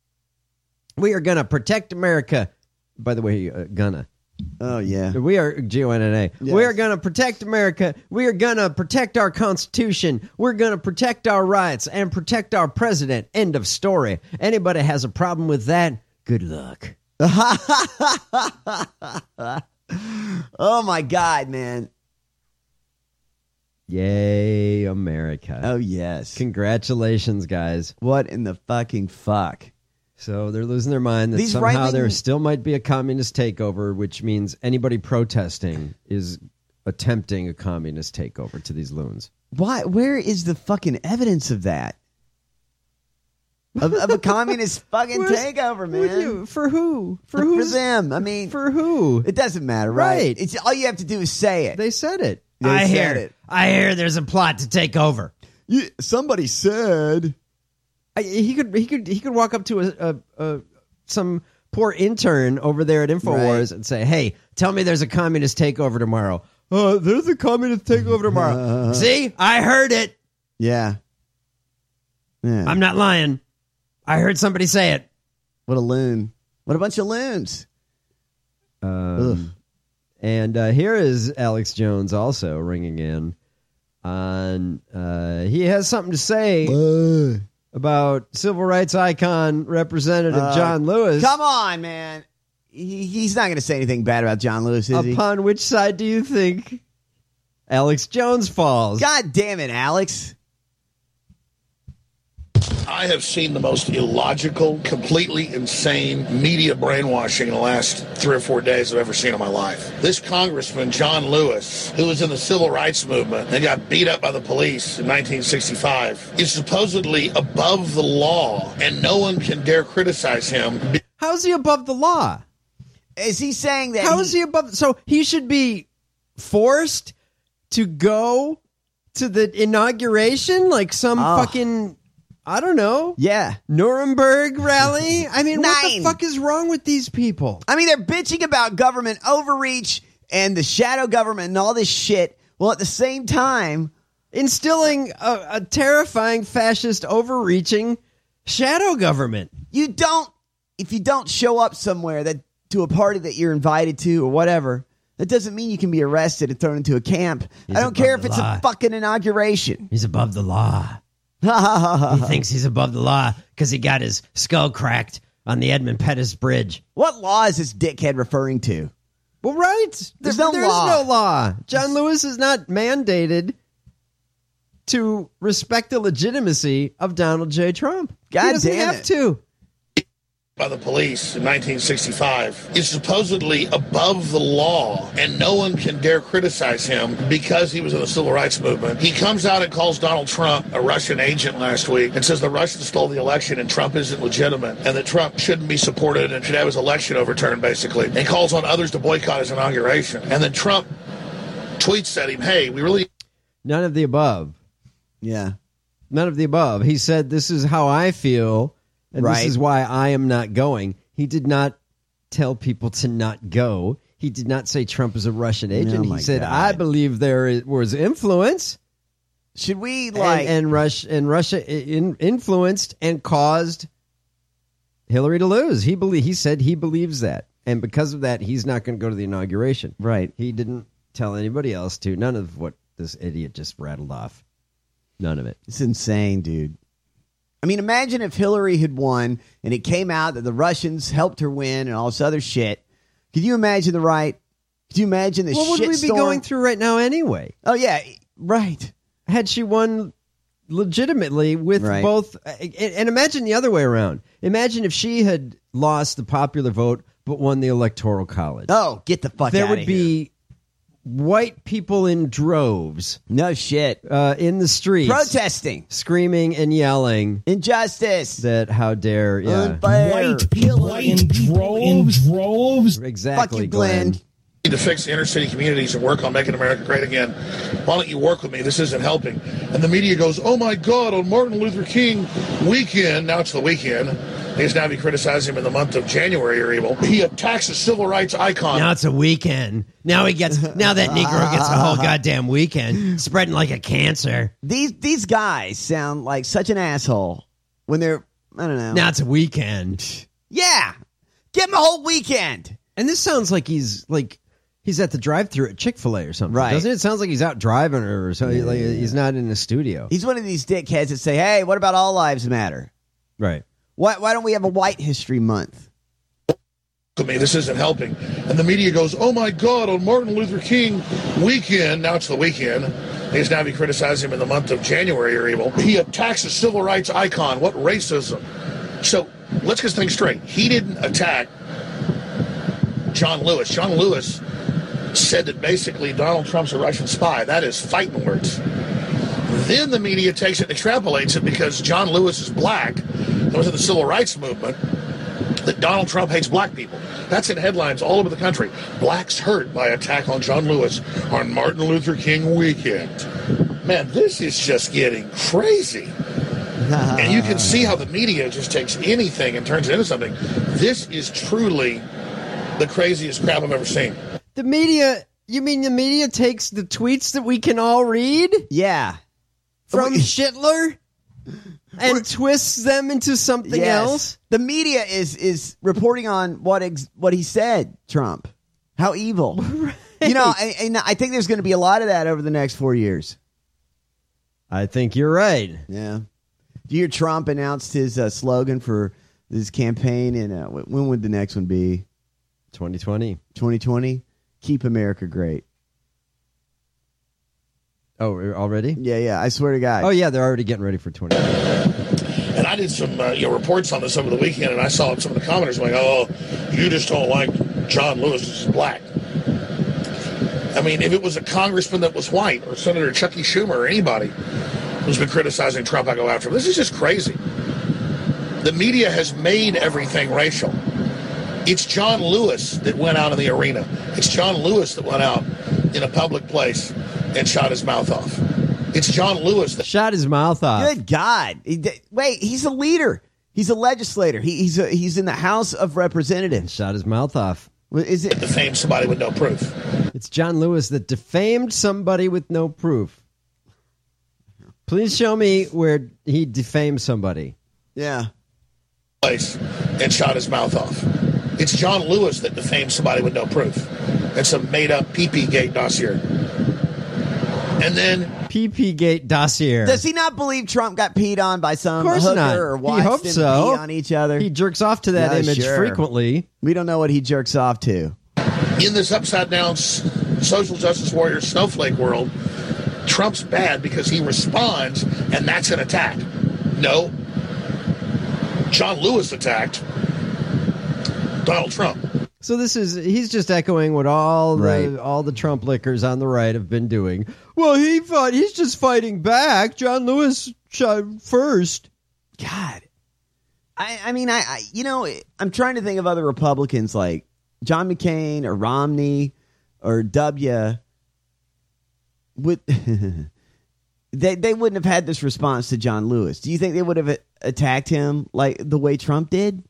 We are going to protect America. By the way, gonna. Oh, yeah. We are G-O-N-N-A. Yes. We are going to protect America. We are going to protect our Constitution. We're going to protect our rights and protect our president. End of story. Anybody has a problem with that, good luck. Oh, my God, man. Yay, America. Oh, yes. Congratulations, guys. What in the fucking fuck? So they're losing their mind that somehow there still might be a communist takeover, which means anybody protesting is attempting a communist takeover to these loons. Why? Where is the fucking evidence of that? Of a communist fucking takeover, man. For who? For them. I mean, for who? It doesn't matter, right? It's all you have to do is say it. They said it. I hear there's a plot to take over. Somebody said. He could walk up to some poor intern over there at InfoWars and say, "Hey, tell me there's a communist takeover tomorrow." There's a communist takeover tomorrow. See, I heard it. Yeah. I'm not lying. I heard somebody say it. What a loon! What a bunch of loons. And here is Alex Jones also ringing in on. He has something to say. About civil rights icon Representative John Lewis. Come on, man. He's not going to say anything bad about John Lewis, is he? Upon which side do you think Alex Jones falls? God damn it, Alex. I have seen the most illogical, completely insane media brainwashing in the last 3 or 4 days I've ever seen in my life. This Congressman, John Lewis, who was in the civil rights movement and got beat up by the police in 1965, is supposedly above the law, and no one can dare criticize him. How is he above the law? Is he saying that? How is he above? So he should be forced to go to the inauguration like some fucking... I don't know. Yeah. Nuremberg rally? I mean, what the fuck is wrong with these people? I mean, they're bitching about government overreach and the shadow government and all this shit. Well, at the same time, instilling a terrifying fascist overreaching shadow government. If you don't show up somewhere to a party that you're invited to or whatever, that doesn't mean you can be arrested and thrown into a camp. I don't care if it's a fucking inauguration. He's above the law. He thinks he's above the law because he got his skull cracked on the Edmund Pettus Bridge. What law is this dickhead referring to? Well, right. There's no law. John Lewis is not mandated to respect the legitimacy of Donald J. Trump. God he doesn't damn have to. by the police in 1965 is supposedly above the law, and no one can dare criticize him because he was in the civil rights movement. He comes out and calls Donald Trump a Russian agent last week and says the Russians stole the election and Trump isn't legitimate and that Trump shouldn't be supported and should have his election overturned, basically, and calls on others to boycott his inauguration. And then Trump tweets at him, hey, we really... None of the above. Yeah. None of the above. He said, this is how I feel, and Right. this is why I am not going. He did not tell people to not go. He did not say Trump is a Russian agent. my He said, God. I believe there was influence. Should we, like... And Russia influenced and caused Hillary to lose. He said he believes that. And because of that, he's not going to go to the inauguration. Right. He didn't tell anybody else to. None of what this idiot just rattled off. None of it. It's insane, dude. I mean, imagine if Hillary had won and it came out that the Russians helped her win and all this other shit. Could you imagine the right? Could you imagine the shit What would we be going through right now anyway? Oh, yeah, right. Had she won legitimately with both... And imagine the other way around. Imagine if she had lost the popular vote but won the Electoral College. Oh, get the fuck There out would of be white people in droves. No shit. In the streets. Protesting. Screaming and yelling. Injustice. That how dare... Yeah. Unfair. White people in droves. Exactly, Fuck you, Glenn. To fix the inner city communities and work on making America great again. Why don't you work with me? This isn't helping. And the media goes, oh my God, on Martin Luther King weekend, now it's the weekend, he's now be criticizing him in the month of January, you're evil. He attacks a civil rights icon. Now it's a weekend. Now that Negro gets a whole goddamn weekend, spreading like a cancer. These guys sound like such an asshole when they're, I don't know. Now it's a weekend. Yeah. Give him a whole weekend. And this sounds like he's at the drive-thru at Chick-fil-A or something, Right. doesn't it? It sounds like he's out driving or something. Like he's not in the studio. He's one of these dickheads that say, hey, what about all lives matter? Right. Why don't we have a White History Month? To me, this isn't helping. And the media goes, oh my God, on Martin Luther King weekend, now it's the weekend, he's now be criticizing him in the month of January, you're evil. He attacks a civil rights icon. What racism? So let's get things straight. He didn't attack John Lewis. John Lewis said that basically Donald Trump's a Russian spy. That is fighting words. Then the media takes it and extrapolates it because John Lewis is black and was in the civil rights movement, that Donald Trump hates black people. That's in headlines all over the country. Blacks hurt by attack on John Lewis on Martin Luther King weekend. Man, this is just getting crazy. And you can see how the media just takes anything and turns it into something. This is truly the craziest crap I've ever seen. The media, you mean the media takes the tweets that we can all read? Yeah. From Schindler? And twists them into something else? The media is reporting on what he said, Trump. How evil. Right. You know, and I think there's going to be a lot of that over the next 4 years. I think you're right. Yeah. Do you hear Trump announced his slogan for this campaign? And when would the next one be? 2020. 2020? Keep America great. Oh, already? Yeah. I swear to God. Oh, yeah, they're already getting ready for 2020. And I did some reports on this over the weekend, and I saw some of the commenters going, oh, you just don't like John Lewis, this is black. I mean, if it was a congressman that was white, or Senator Chucky Schumer, or anybody who's been criticizing Trump, I go after him. This is just crazy. The media has made everything racial. It's John Lewis that went out in the arena. It's John Lewis that went out in a public place and shot his mouth off. It's John Lewis that shot his mouth off. Good God. Wait, he's a leader. He's a legislator. He's in the House of Representatives. Shot his mouth off. Is it defamed somebody with no proof? It's John Lewis that defamed somebody with no proof. Please show me where he defamed somebody. Yeah. Place and shot his mouth off. It's John Lewis that defamed somebody with no proof. It's a made-up PP-gate dossier. And then PP-gate dossier. Does he not believe Trump got peed on by some of course hooker not. or He watched hopes them so. pee on each other? He jerks off to that image frequently. We don't know what he jerks off to. In this upside-down social justice warrior snowflake world, Trump's bad because he responds, and that's an attack. No. John Lewis attacked. Donald Trump. So he's just echoing what all the Trump lickers on the right have been doing. Well, he's just fighting back. John Lewis shot first. God. I mean, I'm trying to think of other Republicans like John McCain or Romney or W. They wouldn't have had this response to John Lewis. Do you think they would have attacked him like the way Trump did?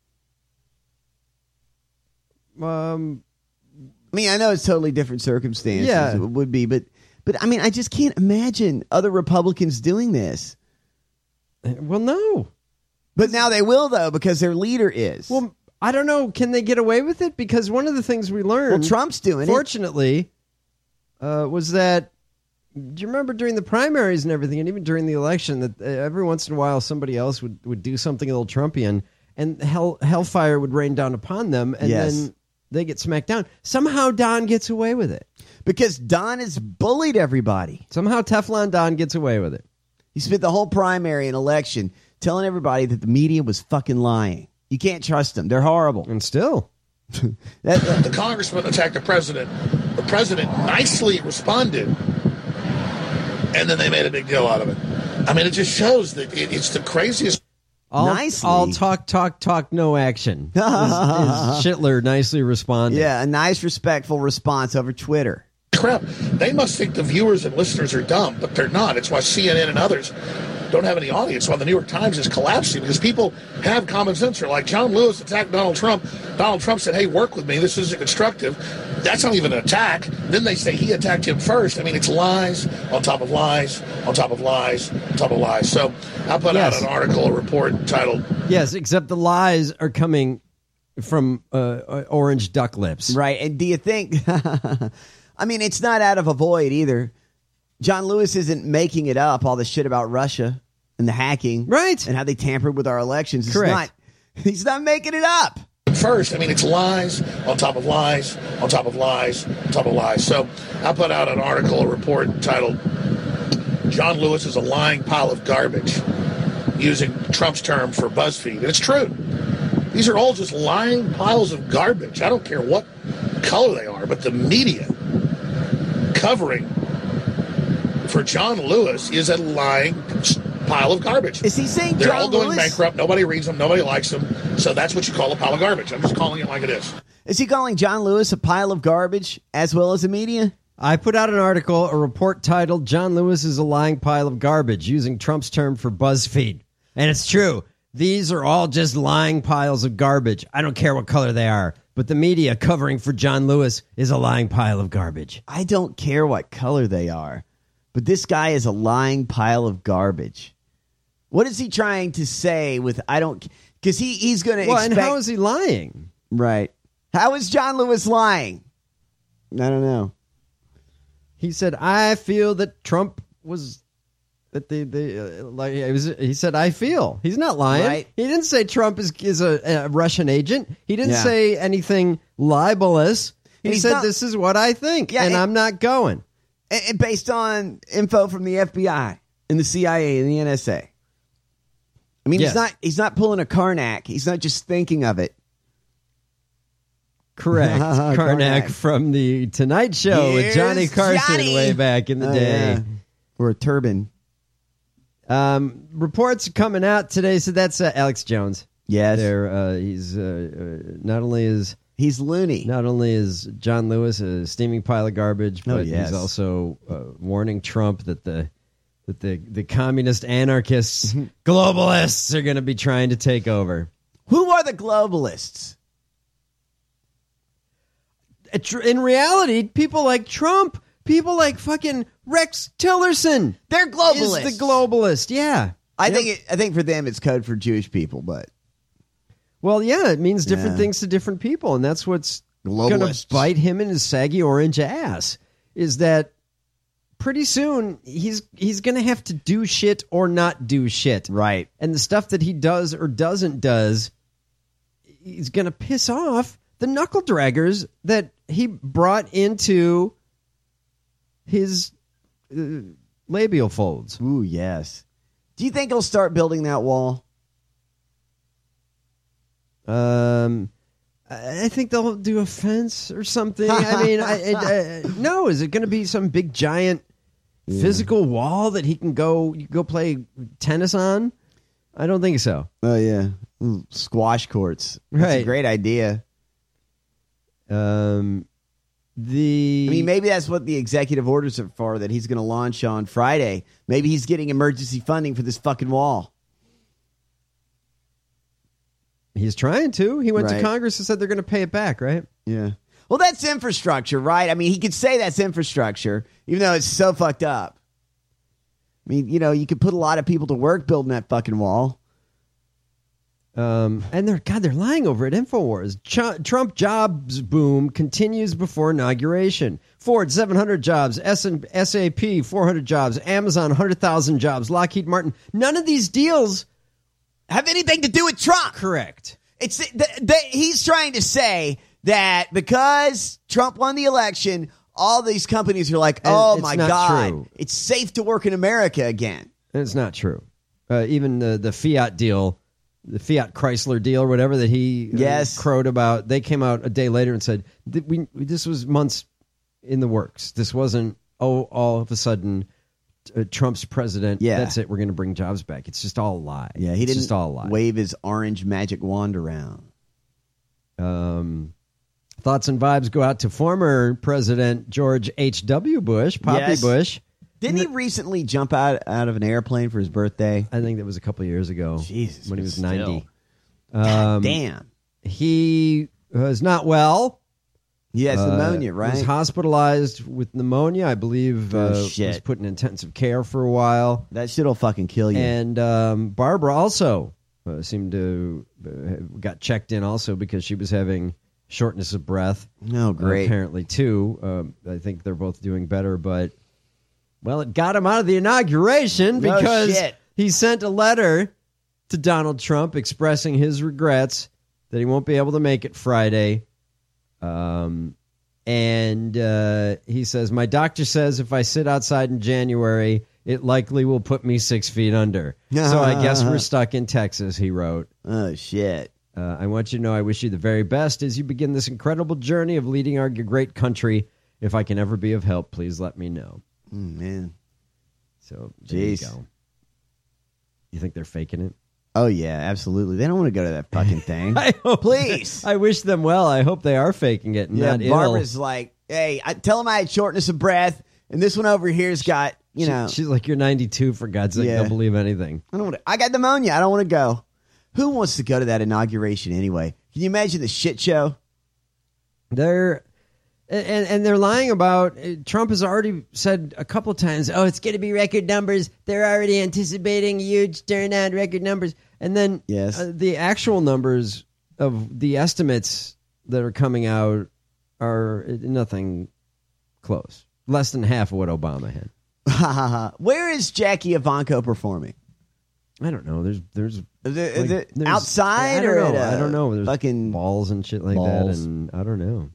I mean, I know it's totally different circumstances. Yeah. It would be, but I mean, I just can't imagine other Republicans doing this. Well, no. But now they will, though, because their leader is. Well, I don't know. Can they get away with it? Because one of the things we learned... Well, Trump's doing fortunately, was that... Do you remember during the primaries and everything, and even during the election, that every once in a while somebody else would do something a little Trumpian, and hellfire would rain down upon them, and then they get smacked down. Somehow Don gets away with it. Because Don has bullied everybody. Somehow Teflon Don gets away with it. He spent the whole primary and election telling everybody that the media was fucking lying. You can't trust them. They're horrible. And still. The congressman attacked the president. The president nicely responded, and then they made a big deal out of it. I mean, it just shows that it's the craziest. All talk, no action. Is Schittler nicely responded. Yeah, a nice, respectful response over Twitter. Crap. They must think the viewers and listeners are dumb, but they're not. It's why CNN and others don't have any audience, why the New York Times is collapsing, because people have common sense. They're like, John Lewis attacked Donald Trump. Donald Trump said, hey, work with me. This isn't constructive. That's not even an attack. Then they say he attacked him first. I mean, it's lies on top of lies on top of lies on top of lies. So I put out an article, a report titled... Yes, except the lies are coming from orange duck lips. Right, and do you think... I mean, it's not out of a void either. John Lewis isn't making it up, all the shit about Russia and the hacking. Right. And how they tampered with our elections. Correct. He's not making it up. First, I mean, it's lies on top of lies on top of lies on top of lies. So I put out an article, a report titled, John Lewis is a lying pile of garbage, using Trump's term for BuzzFeed. And it's true. These are all just lying piles of garbage. I don't care what color they are, but the media covering for John Lewis is a lying pile of garbage. Is he saying they're John all going Lewis? bankrupt? Nobody reads them. Nobody likes them. So that's what you call a pile of garbage. I'm just calling it like it is. Is he calling John Lewis a pile of garbage as well as the media? I put out an article, a report titled, John Lewis is a lying pile of garbage, using Trump's term for BuzzFeed. And it's true. These are all just lying piles of garbage. I don't care what color they are. But the media covering for John Lewis is a lying pile of garbage. I don't care what color they are. But this guy is a lying pile of garbage. What is he trying to say with I don't... Because he's going to expect... and how is he lying? Right. How is John Lewis lying? I don't know. He said, I feel that Trump was... he said, I feel. He's not lying. Right. He didn't say Trump is a Russian agent. He didn't say anything libelous. He said, this is what I think, and I'm not going. And based on info from the FBI and the CIA and the NSA. I mean, he's not pulling a Karnak. He's not just thinking of it. Correct. Karnak from the Tonight Show with Johnny Carson way back in the day. Yeah. Or a turban. Reports coming out today. So that's Alex Jones. Yes. He's not only is... He's loony. Not only is John Lewis a steaming pile of garbage, but he's also warning Trump that the communist anarchists, globalists are going to be trying to take over. Who are the globalists? In reality, people like Trump, people like fucking Rex Tillerson. They're globalists. Is the globalist, yeah. I think for them it's code for Jewish people, but... Well, yeah, it means different things to different people, and that's what's going to bite him in his saggy orange ass, is that pretty soon he's going to have to do shit or not do shit. Right. And the stuff that he does or doesn't does, he's going to piss off the knuckle draggers that he brought into his labial folds. Ooh, yes. Do you think he'll start building that wall? I think they'll do a fence or something. I mean, no, is it going to be some big giant physical wall that he can go play tennis on? I don't think so. Oh yeah, squash courts. That's Right. a great idea. I mean, maybe that's what the executive orders are for, that he's going to launch on Friday. Maybe he's getting emergency funding for this fucking wall. He's trying to. He went to Right. Congress and said they're going to pay it back, right? Yeah. Well, that's infrastructure, right? I mean, he could say that's infrastructure, even though it's so fucked up. I mean, you could put a lot of people to work building that fucking wall. And they're lying over at InfoWars. Trump jobs boom continues before inauguration. Ford 700 jobs, SAP 400 jobs, Amazon 100,000 jobs, Lockheed Martin. None of these deals have anything to do with Trump. Correct. He's trying to say that because Trump won the election, all these companies are like, oh it's my not God, true. it's safe to work in America again. And it's not true. Even the Fiat deal, the Fiat Chrysler deal or whatever that he crowed about, they came out a day later and said, this was months in the works. This wasn't, all of a sudden, Trump's president, that's it, we're going to bring jobs back. It's just all a lie. Yeah, he it's didn't just all a lie. wave his orange magic wand around. Thoughts and vibes go out to former President George H.W. Bush, Poppy Bush. Didn't he recently jump out of an airplane for his birthday? I think that was a couple of years ago. Jesus, when he was 90. God damn. He was not well. He has pneumonia, right? Was hospitalized with pneumonia. I believe shit. was put in intensive care for a while. That shit'll fucking kill you. And Barbara also seemed to got checked in also because she was having shortness of breath. Oh, great. Apparently, too. I think they're both doing better, but, well, it got him out of the inauguration because he sent a letter to Donald Trump expressing his regrets that he won't be able to make it Friday. And he says, my doctor says if I sit outside in January, it likely will put me 6 feet under. So I guess we're stuck in Texas, he wrote. Oh, shit. I want you to know I wish you the very best as you begin this incredible journey of leading our great country. If I can ever be of help, please let me know. Man. So, there you go. You think they're faking it? Oh, yeah, absolutely. They don't want to go to that fucking thing. Please. I wish them well. I hope they are faking it. And not Barbara's ill. like, hey, tell him I had shortness of breath, and this one over here's got, She's like, you're 92, for God's sake. Don't believe anything. I got pneumonia. I don't want to go. Who wants to go to that inauguration anyway? Can you imagine the shit show? They're lying about Trump has already said a couple times, oh, it's going to be record numbers. They're already anticipating huge turnout, record numbers. And then the actual numbers of the estimates that are coming out are nothing close. Less than half of what Obama had. Where is Jackie Ivanko performing? I don't know. There's outside or I don't know. There's fucking balls and shit like that, and I don't know.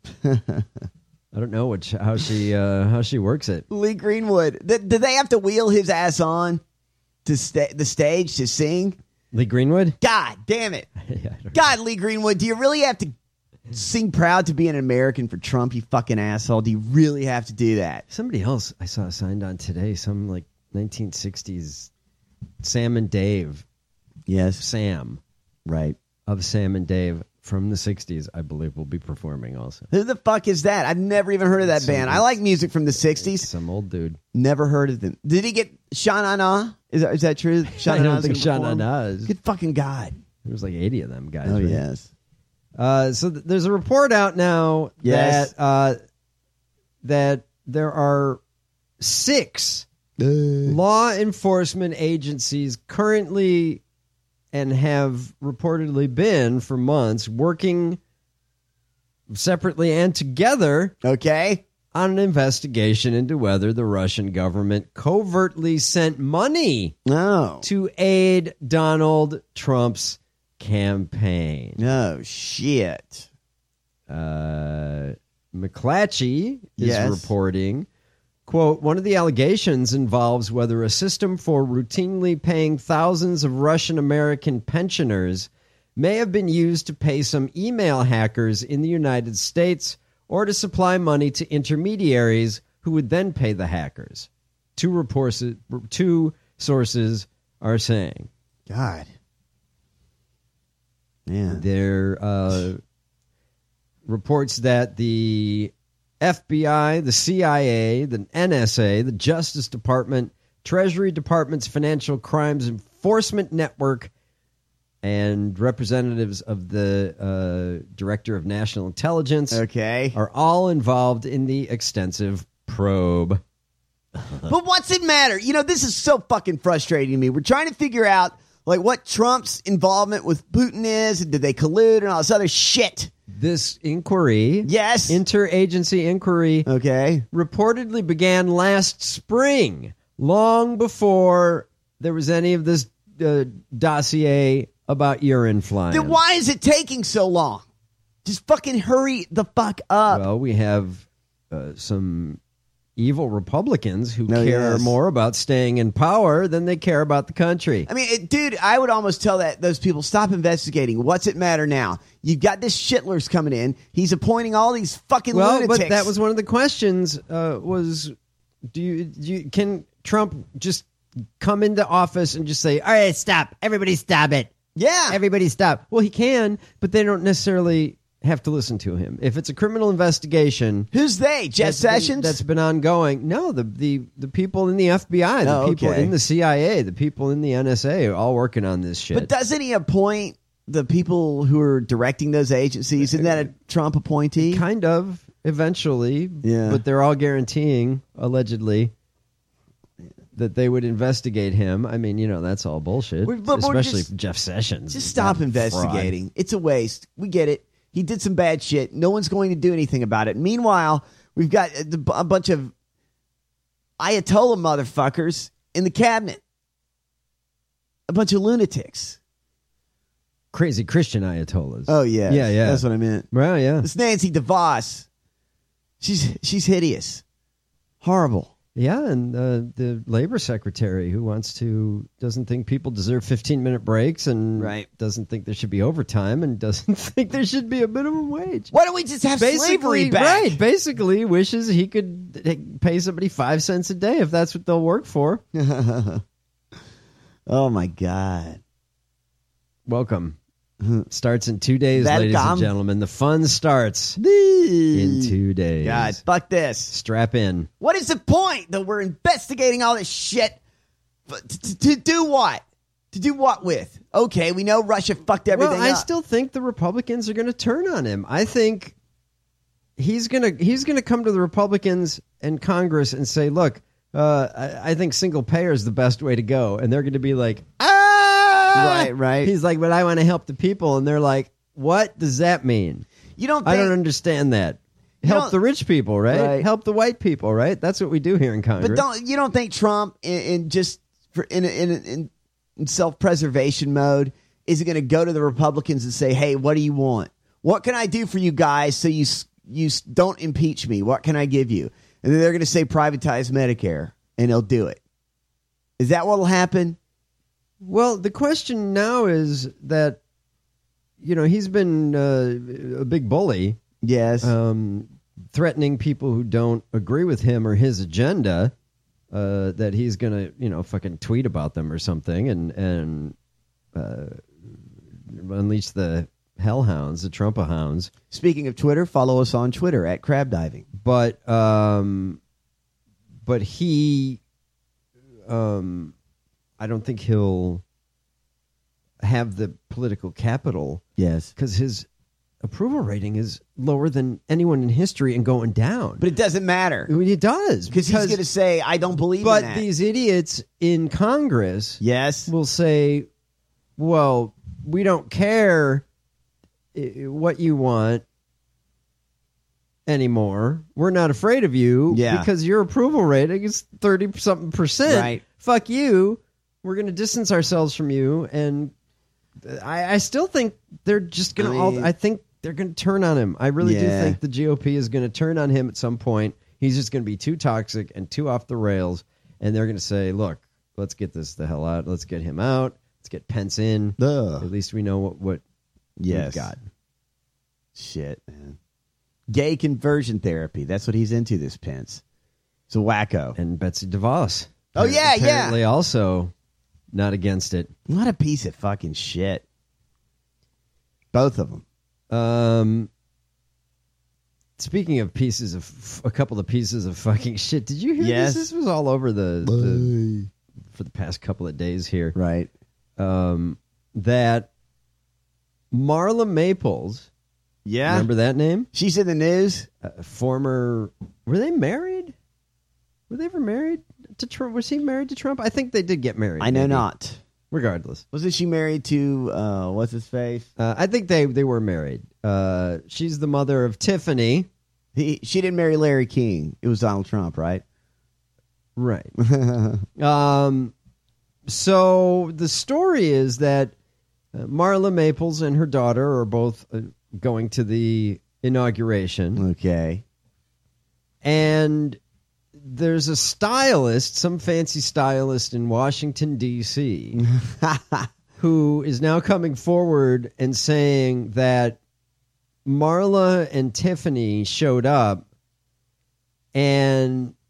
I don't know how she works it. Lee Greenwood. Do they have to wheel his ass on to the stage to sing? Lee Greenwood? God damn it! God, Lee Greenwood, do you really have to sing "Proud to be an American" for Trump? You fucking asshole! Do you really have to do that? Somebody else I saw signed on today. Some like 1960s. Sam and Dave. Yes. Sam. Right. Of Sam and Dave from the 60s, I believe, will be performing also. Who the fuck is that? I've never even heard of that band. I like music from the 60s. Some old dude. Never heard of them. Did he get Sha Na Na? Is that true? I don't think Sha Na Na is. Good fucking God. There's like 80 of them guys. Oh, right? yes. So there's a report out now that there are 6 law enforcement agencies currently and have reportedly been for months working separately and together on an investigation into whether the Russian government covertly sent money to aid Donald Trump's campaign. No shit. McClatchy is reporting, quote, one of the allegations involves whether a system for routinely paying thousands of Russian American pensioners may have been used to pay some email hackers in the United States or to supply money to intermediaries who would then pay the hackers. Two sources are saying. God. Yeah. There reports that the FBI, the CIA, the NSA, the Justice Department, Treasury Department's Financial Crimes Enforcement Network, and representatives of the Director of National Intelligence are all involved in the extensive probe. But what's it matter? You know, this is so fucking frustrating to me. We're trying to figure out like what Trump's involvement with Putin is, and did they collude and all this other shit. This inquiry, yes, interagency inquiry, reportedly began last spring, long before there was any of this dossier about urine flying. Then why is it taking so long? Just fucking hurry the fuck up. Well, we have some evil Republicans who care more about staying in power than they care about the country. I mean, dude, I would almost tell those people, stop investigating. What's it matter now? You've got this Shitler's coming in. He's appointing all these fucking lunatics. But that was one of the questions was, can Trump just come into office and just say, all right, stop. Everybody stop it. Yeah. Everybody stop. Well, he can, but they don't necessarily have to listen to him. If it's a criminal investigation, who's they? Jeff Sessions? That's been ongoing. No, the people in the FBI, the people in the CIA, the people in the NSA are all working on this shit. But doesn't he appoint the people who are directing those agencies? Isn't that a Trump appointee? Kind of, eventually. Yeah. But they're all guaranteeing, allegedly, that they would investigate him. I mean, you know, that's all bullshit. Especially Jeff Sessions. Just stop investigating. It's a waste. We get it. He did some bad shit. No one's going to do anything about it. Meanwhile, we've got a bunch of Ayatollah motherfuckers in the cabinet. A bunch of lunatics. Crazy Christian Ayatollahs. Oh, yeah. Yeah. That's what I meant. Well, yeah. It's Nancy DeVos. She's hideous. Horrible. Yeah, and the labor secretary who doesn't think people deserve 15-minute breaks and doesn't think there should be overtime and doesn't think there should be a minimum wage. Why don't we just have slavery back? Right, basically wishes he could pay somebody 5 cents a day if that's what they'll work for. Oh, my God. Welcome. Starts in 2 days, ladies and gentlemen. The fun starts in 2 days. God, fuck this. Strap in. What is the point that we're investigating all this shit? To do what? To do what with? Okay, we know Russia fucked everything up. I still think the Republicans are going to turn on him. I think he's gonna come to the Republicans and Congress and say, look, I think single payer is the best way to go. And they're going to be like, Right. He's like, but I want to help the people. And they're like, what does that mean? I don't understand that. Help the rich people, right? Help the white people, right? That's what we do here in Congress. But you don't think Trump in self-preservation mode is going to go to the Republicans and say, hey, what do you want? What can I do for you guys so you don't impeach me? What can I give you? And then they're going to say privatize Medicare, and he'll do it. Is that what will happen? Well, the question now is that, you know, he's been a big bully. Yes. Threatening people who don't agree with him or his agenda, that he's going to, you know, fucking tweet about them or something and unleash the hellhounds, the Trumpahounds. Speaking of Twitter, follow us on Twitter at Crab Diving. But he... I don't think he'll have the political capital. Yes. Because his approval rating is lower than anyone in history and going down. But it doesn't matter. It does. Because he's going to say, I don't believe in that. But these idiots in Congress will say, well, we don't care what you want anymore. We're not afraid of you because your approval rating is 30-something%. Right. Fuck you. We're going to distance ourselves from you. And I still think they're just going to I think they're going to turn on him. I really do think the GOP is going to turn on him at some point. He's just going to be too toxic and too off the rails. And they're going to say, look, let's get this the hell out. Let's get him out. Let's get Pence in. At least we know what Yes. we've got. Shit, man. Gay conversion therapy. That's what he's into, this Pence. It's a wacko. And Betsy DeVos. Oh, yeah, apparently also not against it. What a piece of fucking shit. Both of them. Speaking of pieces of a couple of pieces of fucking shit, did you hear Yes. this? This was all over the for the past couple of days here. Right. That Marla Maples. Yeah. Remember that name? She's in the news. Former. Were they married? Were they ever married to Trump? Was he married to Trump? I think they did get married. I know maybe. not. Regardless. Wasn't she married to, what's his face? I think they were married. She's the mother of Tiffany. She didn't marry Larry King. It was Donald Trump, right? Right. So the story is that Marla Maples and her daughter are both going to the inauguration. Okay. And there's a stylist, some fancy stylist in Washington, D.C., who is now coming forward and saying that Marla and Tiffany showed up and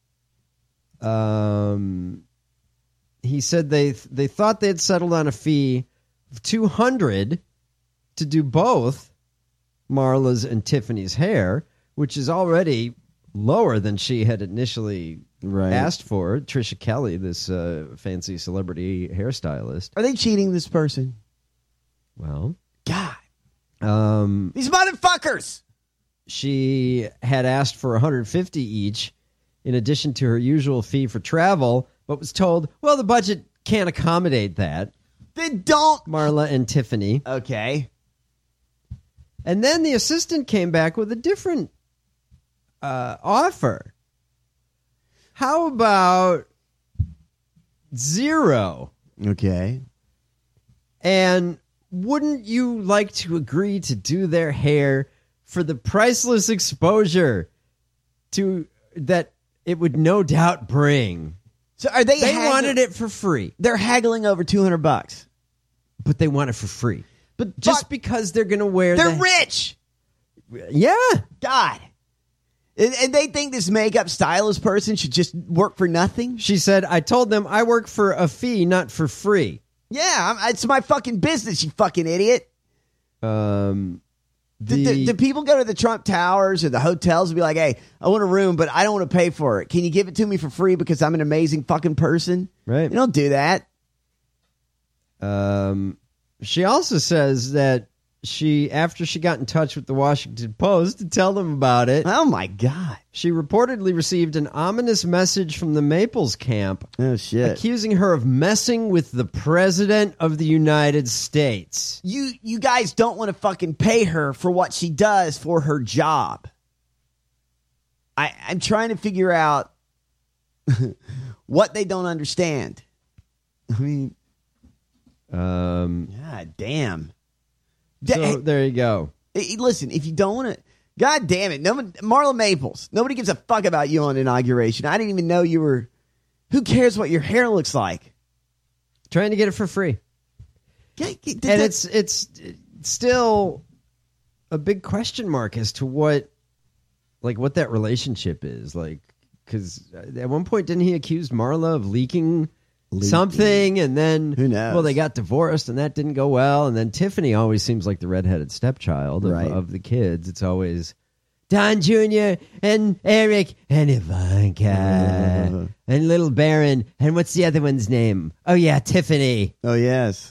he said they thought they had settled on a fee of $200 to do both Marla's and Tiffany's hair, which is already lower than she had initially asked for. Trisha Kelly, this fancy celebrity hairstylist. Are they cheating this person? Well, God. These motherfuckers. She had asked for $150 each in addition to her usual fee for travel, but was told, well, the budget can't accommodate that. Then don't. Marla and Tiffany. Okay. And then the assistant came back with a different offer. How about $0? Okay. And wouldn't you like to agree to do their hair for the priceless exposure to that it would no doubt bring? So are they? They wanted it for free. They're haggling over $200, but they want it for free. But just because they're going to wear, they're rich. Yeah, God. And they think this makeup stylist person should just work for nothing? She said, I told them I work for a fee, not for free. Yeah, it's my fucking business, you fucking idiot. Do people go to the Trump Towers or the hotels and be like, hey, I want a room, but I don't want to pay for it. Can you give it to me for free because I'm an amazing fucking person? Right. You don't do that. She also says that after she got in touch with the Washington Post to tell them about it. Oh, my God. She reportedly received an ominous message from the Maples camp. Oh, shit. Accusing her of messing with the President of the United States. You guys don't want to fucking pay her for what she does for her job. I'm trying to figure out what they don't understand. I mean, God damn. So there you go. Listen, if you don't want to, God damn it, Marla Maples. Nobody gives a fuck about you on inauguration. I didn't even know you were. Who cares what your hair looks like? Trying to get it for free. And it's still a big question mark as to what that relationship is like. Because at one point, didn't he accuse Marla of leaking something, and then who knows? Well, they got divorced, and that didn't go well. And then Tiffany always seems like the redheaded stepchild of the kids. It's always Don Jr. and Eric and Ivanka and little Baron, and what's the other one's name? Oh yeah, Tiffany. Oh yes.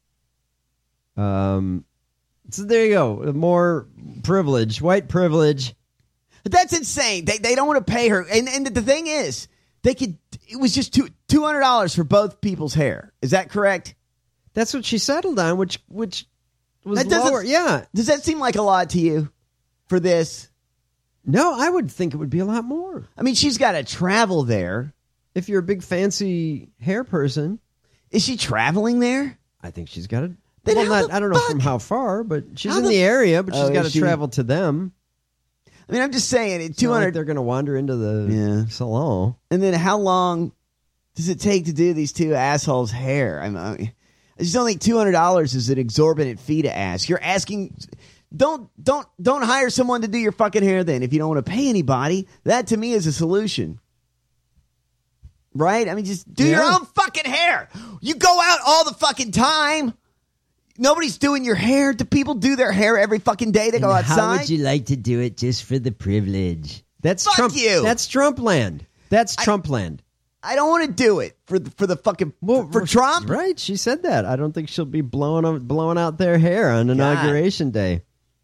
So there you go. More privilege, white privilege. That's insane. They don't want to pay her, and the thing is, it was just $200 for both people's hair. Is that correct? That's what she settled on, which was that lower. Yeah. Does that seem like a lot to you for this? No, I would think it would be a lot more. I mean, she's got to travel there. If you're a big fancy hair person. Is she traveling there? I think she's got to. Well, I don't know from how far, but she's in the area, but she's got to travel to them. I mean, I'm just saying, at $200, they're going to wander into the salon. And then how long does it take to do these two assholes' hair? I just don't think $200 is an exorbitant fee to ask. You're asking. Don't hire someone to do your fucking hair then if you don't want to pay anybody. That to me is a solution. Right? I mean, just do your own fucking hair. You go out all the fucking time. Nobody's doing your hair. Do people do their hair every fucking day? They go outside. How would you like to do it just for the privilege? That's Fuck Trump. you. That's Trump land. That's Trump land. I don't want to do it for the fucking for Trump. Right? She said that. I don't think she'll be blowing out their hair on Inauguration Day.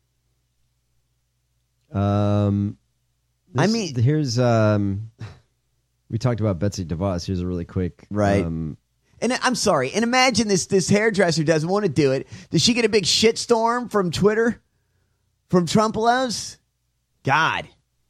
Here's we talked about Betsy DeVos. Here's a really quick right. And I'm sorry. And imagine this hairdresser doesn't want to do it. Does she get a big shitstorm from Twitter, from Trump-los? God.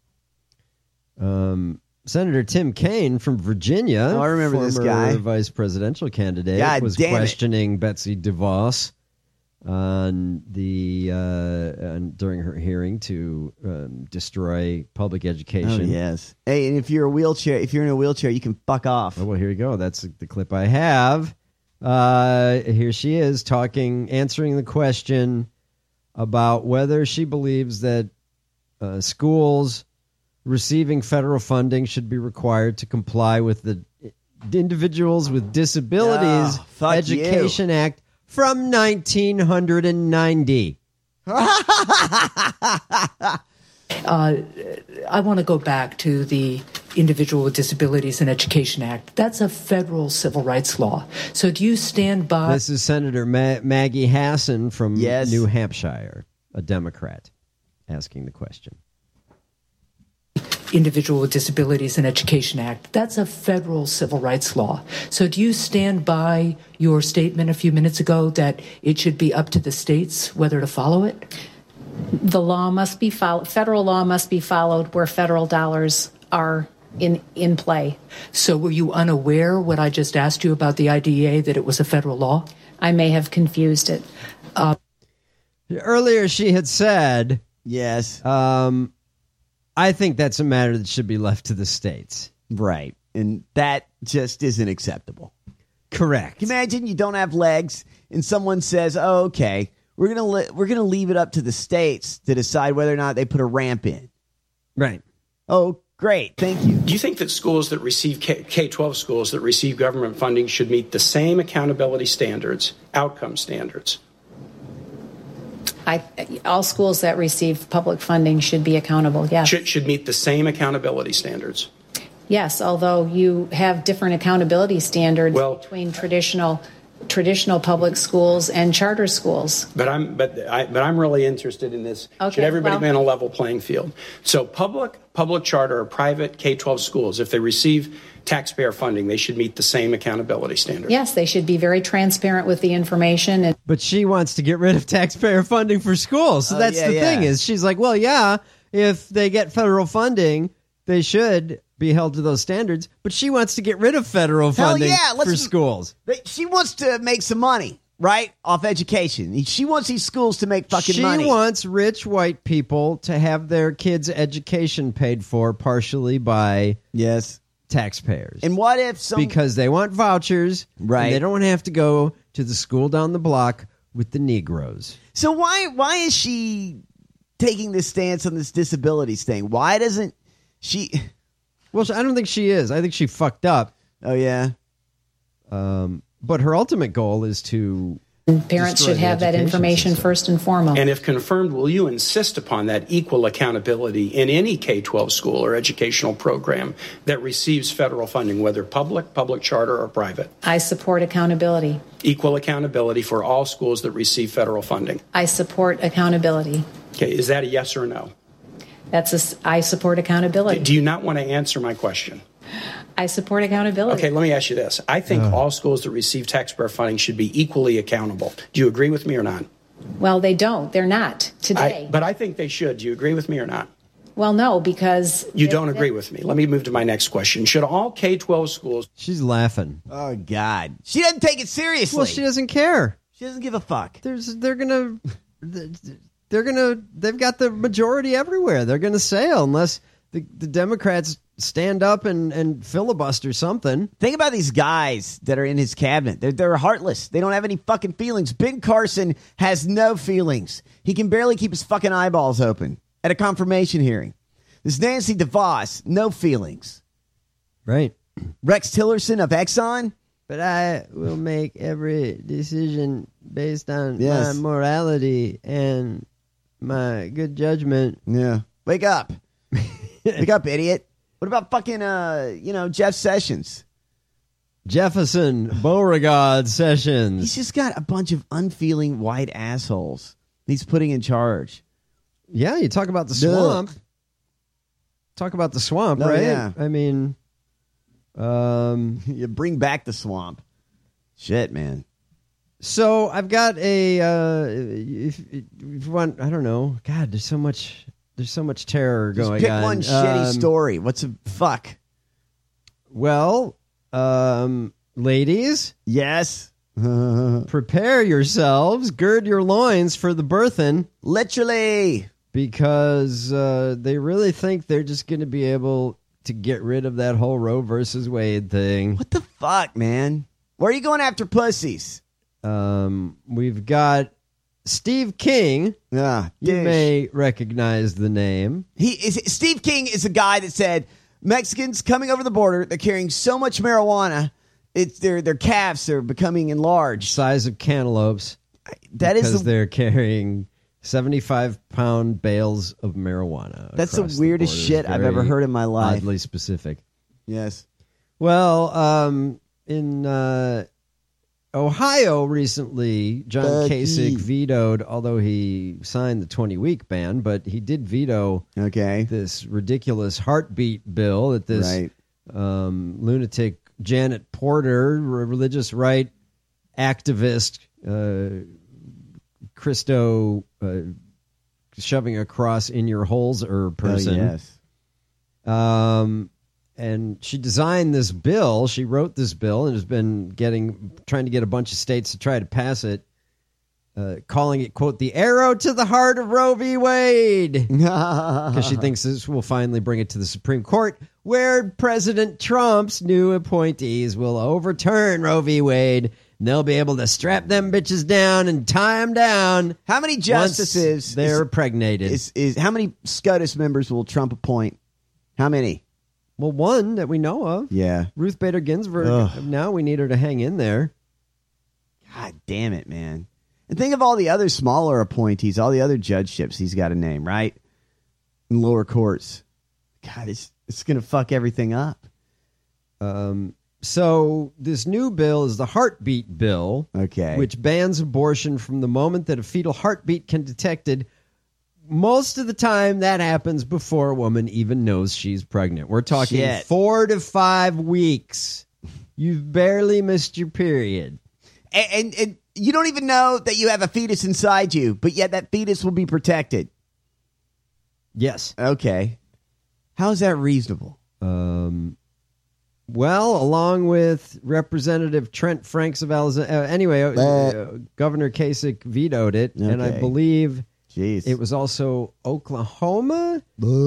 Senator Tim Kaine from Virginia, I remember this guy, vice presidential candidate, God was questioning Betsy DeVos on during her hearing to destroy public education. Oh, yes. Hey, and if you're in a wheelchair, you can fuck off. Oh, well, here you go. That's the clip I have. Here she is answering the question about whether she believes that schools receiving federal funding should be required to comply with the Individuals with Disabilities Education Act from 1990. I want to go back to the Individual with Disabilities and Education Act. That's a federal civil rights law. So do you stand by... This is Senator Maggie Hassan from New Hampshire, a Democrat, asking the question. Individual with Disabilities and Education Act. That's a federal civil rights law. So do you stand by your statement a few minutes ago that it should be up to the states whether to follow it? The law must be followed. Federal law must be followed where federal dollars are in play. So were you unaware what I just asked you about the IDEA, that it was a federal law? I may have confused it. Earlier she had said... Yes. I think that's a matter that should be left to the states. Right. And that just isn't acceptable. Correct. Imagine you don't have legs and someone says, oh, okay, we're gonna leave it up to the states to decide whether or not they put a ramp in. Right. Oh, great. Thank you. Do you think that schools that receive K-12 schools that receive government funding should meet the same accountability standards, outcome standards? All schools that receive public funding should be accountable, yes. Should meet the same accountability standards? Yes, although you have different accountability standards between traditional public schools and charter schools. But I'm really interested in this. Okay, should everybody be on a level playing field? So public charter, or private K-12 schools, if they receive taxpayer funding, they should meet the same accountability standards. Yes, they should be very transparent with the information. But she wants to get rid of taxpayer funding for schools. So that's the thing is she's like, well, yeah, if they get federal funding, they should be held to those standards. But she wants to get rid of federal funding for schools. She wants to make some money, right, off education. She wants these schools to make fucking money. She wants rich white people to have their kids' education paid for partially by taxpayers. And what if because they want vouchers, right? And they don't have to go to the school down the block with the Negroes. So why is she taking this stance on this disabilities thing? Why doesn't she? Well, I don't think she is. I think she fucked up. Oh yeah. But her ultimate goal is to. Parents should have that information first and foremost. And if confirmed, will you insist upon that equal accountability in any K-12 school or educational program that receives federal funding, whether public charter, or private? I support accountability. Equal accountability for all schools that receive federal funding. I support accountability. Okay, is that a yes or no? I support accountability. Do you not want to answer my question? I support accountability. Okay, let me ask you this. I think all schools that receive taxpayer funding should be equally accountable. Do you agree with me or not? Well, they don't. They're not today. But I think they should. Do you agree with me or not? Well, no, because... You don't agree with me. Let me move to my next question. Should all K-12 schools... She's laughing. Oh, God. She doesn't take it seriously. Well, she doesn't care. She doesn't give a fuck. They've got the majority everywhere. They're gonna sail unless the Democrats stand up and filibuster something. Think about these guys that are in his cabinet. They're heartless. They don't have any fucking feelings. Ben Carson has no feelings. He can barely keep his fucking eyeballs open at a confirmation hearing. This Nancy DeVos, no feelings. Right. Rex Tillerson of Exxon. But I will make every decision based on my morality and my good judgment. Yeah. Wake up. Wake up, idiot. What about fucking, Jeff Sessions? Jefferson Beauregard Sessions. He's just got a bunch of unfeeling white assholes he's putting in charge. Yeah, you talk about the swamp. Talk about the swamp, right? Yeah. I mean... you bring back the swamp. Shit, man. So I've got a if you want, I don't know. God, there's so much terror going on. Just pick one shitty story. What's a fuck? Well, ladies, yes. Prepare yourselves, gird your loins for the birthing. Literally. Because they really think they're just going to be able to get rid of that whole Roe versus Wade thing. What the fuck, man? Where are you going after pussies? We've got Steve King. Yeah, you may recognize the name. Steve King is a guy that said Mexicans coming over the border, they're carrying so much marijuana, it's their calves are becoming enlarged, size of cantaloupes. Because they're carrying 75-pound bales of marijuana. That's the weirdest shit I've ever heard in my life. Oddly specific. Yes. Well, in Ohio recently, John Kasich vetoed, although he signed the 20-week ban, but he did veto this ridiculous heartbeat bill that this lunatic Janet Porter, religious right activist, Christo shoving a cross in your holes person. And she designed this bill. She wrote this bill and has been trying to get a bunch of states to try to pass it, calling it, quote, the arrow to the heart of Roe v. Wade. Because she thinks this will finally bring it to the Supreme Court, where President Trump's new appointees will overturn Roe v. Wade. And they'll be able to strap them bitches down and tie them down. How many justices they're pregnated? How many SCOTUS members will Trump appoint? How many? Well, one that we know of. Yeah. Ruth Bader Ginsburg. Ugh. Now we need her to hang in there. God damn it, man. And think of all the other smaller appointees, all the other judgeships he's got to name, right? In lower courts. God, it's going to fuck everything up. So this new bill is the heartbeat bill, which bans abortion from the moment that a fetal heartbeat can be detected. Most of the time, that happens before a woman even knows she's pregnant. We're talking 4 to 5 weeks. You've barely missed your period. And you don't even know that you have a fetus inside you, but yet that fetus will be protected. Yes. Okay. How is that reasonable? Well, along with Representative Trent Franks of Alexandria, Governor Kasich vetoed it, and I believe it was also Oklahoma.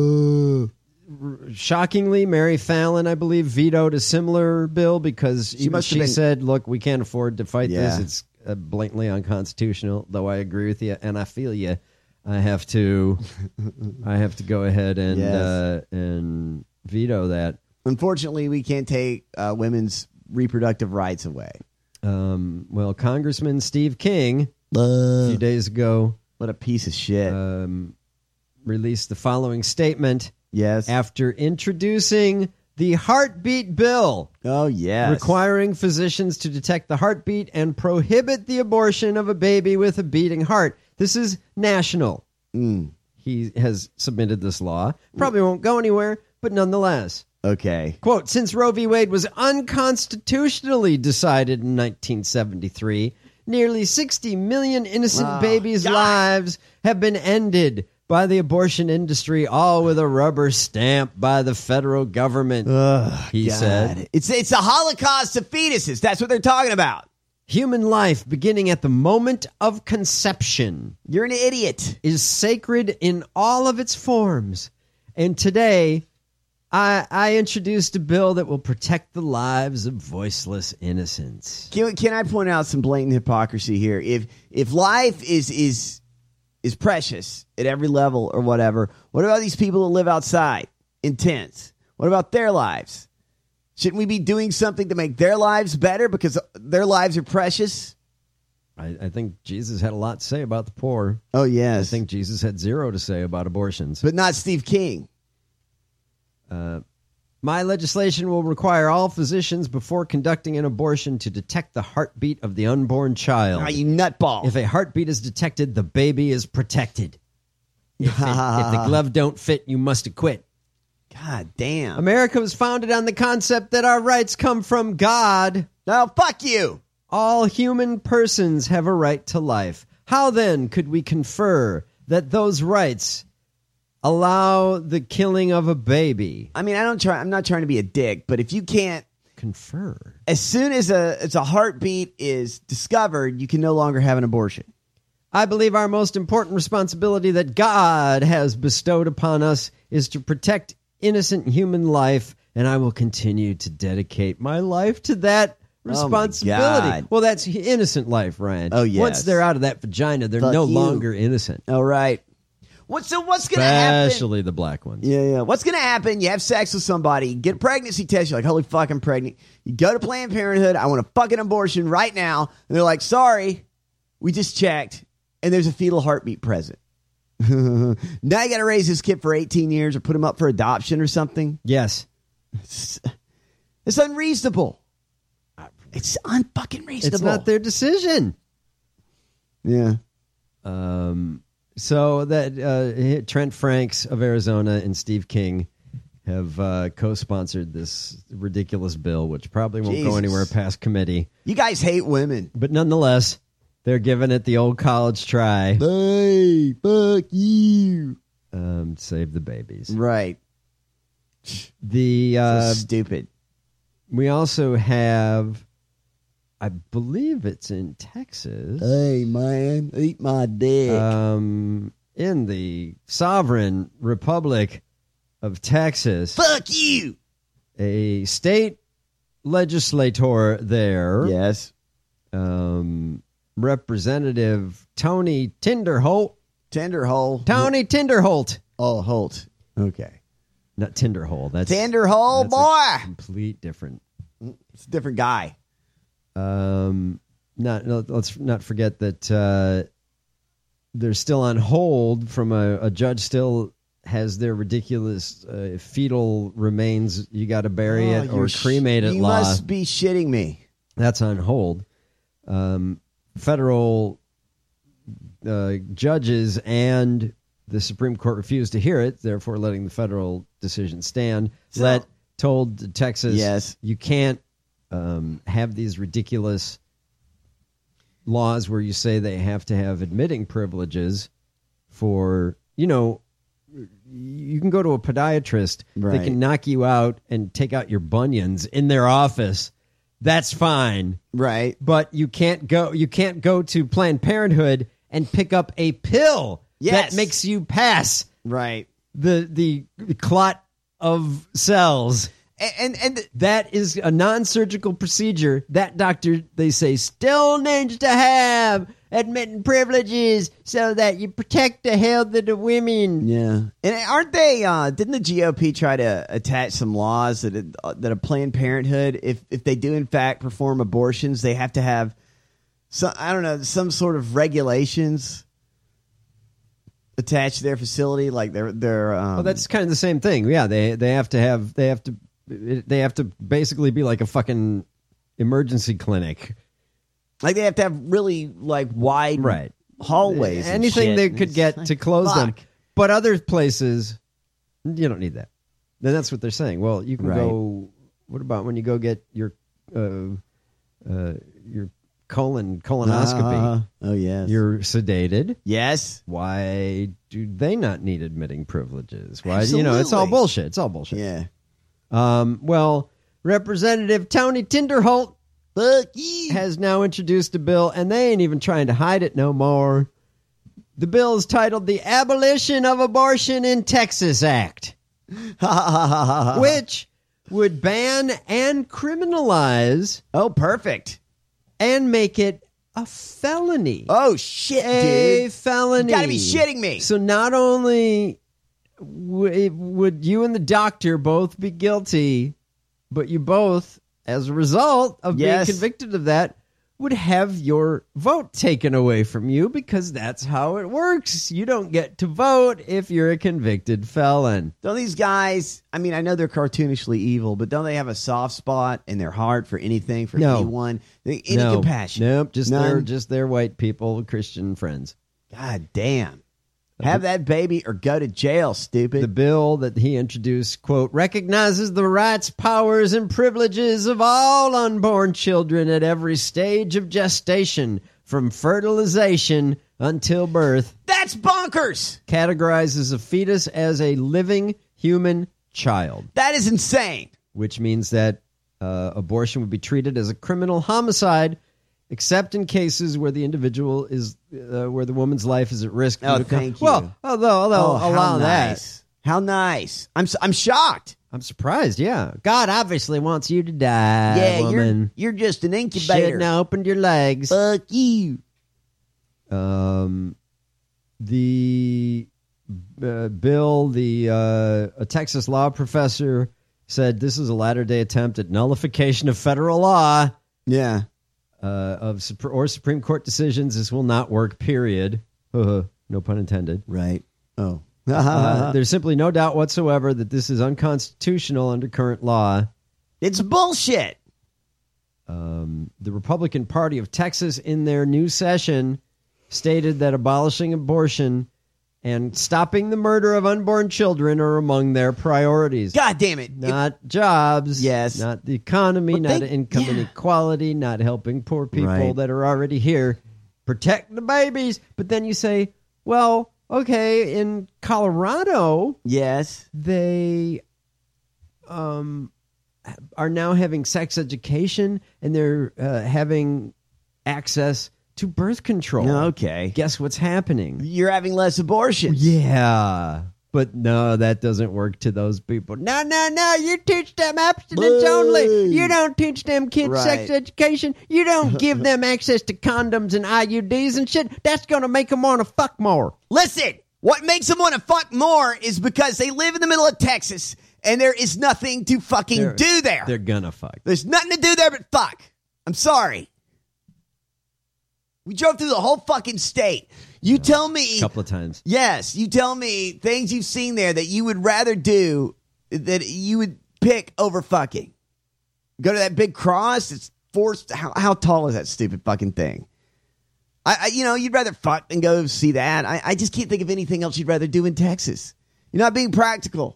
Shockingly, Mary Fallon, I believe, vetoed a similar bill because she said, look, we can't afford to fight this. It's blatantly unconstitutional, though I agree with you, and I feel you. I have to go ahead and veto that. Unfortunately, we can't take women's reproductive rights away. Well, Congressman Steve King, a few days ago, what a piece of shit, released the following statement. Yes. After introducing the heartbeat bill. Oh, yes. Requiring physicians to detect the heartbeat and prohibit the abortion of a baby with a beating heart. This is national. He has submitted this law. Probably won't go anywhere, but nonetheless. Okay. Quote, since Roe v. Wade was unconstitutionally decided in 1973, nearly 60 million innocent babies' lives have been ended by the abortion industry, all with a rubber stamp by the federal government, he said. It's a holocaust of fetuses. That's what they're talking about. Human life, beginning at the moment of conception. You're an idiot. Is sacred in all of its forms. And today, I introduced a bill that will protect the lives of voiceless innocents. Can I point out some blatant hypocrisy here? If life is precious at every level or whatever, what about these people that live outside in tents? What about their lives? Shouldn't we be doing something to make their lives better because their lives are precious? I think Jesus had a lot to say about the poor. Oh, yes. I think Jesus had zero to say about abortions. But not Steve King. My legislation will require all physicians before conducting an abortion to detect the heartbeat of the unborn child. Ah, you nutball. If a heartbeat is detected, the baby is protected. If the glove don't fit, you must acquit. God damn. America was founded on the concept that our rights come from God. No, fuck you. All human persons have a right to life. How then could we confer that those rights allow the killing of a baby? I mean, I'm not trying to be a dick, but if you can't confer, as soon as a heartbeat is discovered, you can no longer have an abortion. I believe our most important responsibility that God has bestowed upon us is to protect innocent human life, and I will continue to dedicate my life to that responsibility. Well, that's innocent life, Ryan. Oh, yes. Once they're out of that vagina, they're no longer innocent. All right. What's going to happen? Especially the black ones. Yeah. What's going to happen? You have sex with somebody, get a pregnancy test. You're like, holy fuck, I'm pregnant. You go to Planned Parenthood. I want a fucking abortion right now. And they're like, sorry, we just checked. And there's a fetal heartbeat present. Now you got to raise this kid for 18 years or put him up for adoption or something. Yes. It's unreasonable. It's unfucking reasonable. It's not their decision. Yeah. So that Trent Franks of Arizona and Steve King have co-sponsored this ridiculous bill, which probably won't go anywhere past committee. You guys hate women. But nonetheless, they're giving it the old college try. Hey, fuck you. Save the babies. Right. So stupid. We also have, I believe it's in Texas. Hey, man, eat my dick. In the sovereign Republic of Texas. Fuck you. A state legislator there. Yes. Representative Tony Tinderholt. Tony Tinderholt. Oh, Holt. Okay. Not Tinderhole. That's Tinderhole, boy. A complete different. It's a different guy. Let's not forget that they're still on hold from a judge still has their ridiculous fetal remains. You got to bury it or cremate it. You must be shitting me. That's on hold. Federal judges and the Supreme Court refused to hear it, therefore letting the federal decision stand. Told Texas, yes, you can't have these ridiculous laws where you say they have to have admitting privileges for, you can go to a podiatrist. Right. They can knock you out and take out your bunions in their office. That's fine. Right. But you can't go to Planned Parenthood and pick up a pill that makes you pass right the clot of cells. And that is a non-surgical procedure. That doctor, they say, still needs to have admitting privileges so that you protect the health of the women. Yeah. And aren't they, didn't the GOP try to attach some laws that a Planned Parenthood, if they do in fact perform abortions, they have to have some sort of regulations attached to their facility, like their well, that's kind of the same thing. Yeah, they have to basically be like a fucking emergency clinic. Like they have to have really wide hallways. Anything they could get to close them. But other places, you don't need that. Then that's what they're saying. Well, you can go. What about when you go get your colonoscopy? Oh yes, you're sedated. Yes. Why do they not need admitting privileges? Why? Absolutely. It's all bullshit. It's all bullshit. Yeah. Well, Representative Tony Tinderholt has now introduced a bill, and they ain't even trying to hide it no more. The bill is titled the Abolition of Abortion in Texas Act. which would ban and criminalize. Oh, perfect. And make it a felony. Oh, shit, a dude. felony. You gotta be shitting me. So not only would you and the doctor both be guilty, but you both, as a result of being convicted of that, would have your vote taken away from you, because that's how it works. You don't get to vote if you're a convicted felon. Don't these guys, I mean, I know they're cartoonishly evil, but don't they have a soft spot in their heart for anything, for anyone? Any compassion? Nope, None? just their white people, Christian friends. God damn. Have that baby or go to jail, stupid. The bill that he introduced, quote, recognizes the rights, powers, and privileges of all unborn children at every stage of gestation, from fertilization until birth. That's bonkers! Categorizes a fetus as a living human child. That is insane. Which means that abortion would be treated as a criminal homicide, except in cases where the individual is, where the woman's life is at risk. Oh, thank you. Well, although allow that. How nice. I'm shocked. I'm surprised, yeah. God obviously wants you to die, yeah, woman. You're just an incubator. Shouldn't have opened your legs. Fuck you. The bill, a Texas law professor said this is a latter-day attempt at nullification of federal law. Yeah. Of Supreme Court decisions. This will not work, period. No pun intended. Right. Oh. There's simply no doubt whatsoever that this is unconstitutional under current law. It's bullshit. The Republican Party of Texas, in their new session, stated that abolishing abortion and stopping the murder of unborn children are among their priorities. God damn it. Not jobs. Yes. Not the economy, not income inequality, not helping poor people that are already here. Protect the babies. But then you say, well, okay, in Colorado, yes, they are now having sex education, and they're having access to birth control. Okay. Guess what's happening? You're having less abortions. Yeah. But no, that doesn't work to those people. No. You teach them abstinence only. You don't teach them kids sex education. You don't give them access to condoms and IUDs and shit. That's going to make them want to fuck more. Listen, what makes them want to fuck more is because they live in the middle of Texas and there is nothing to fucking do there. They're going to fuck. There's nothing to do there but fuck. I'm sorry. We drove through the whole fucking state. You tell me... A couple of times. Yes. You tell me things you've seen there that you would rather do, that you would pick over fucking. Go to that big cross. It's forced. How tall is that stupid fucking thing? You'd rather fuck than go see that. I just can't think of anything else you'd rather do in Texas. You're not being practical.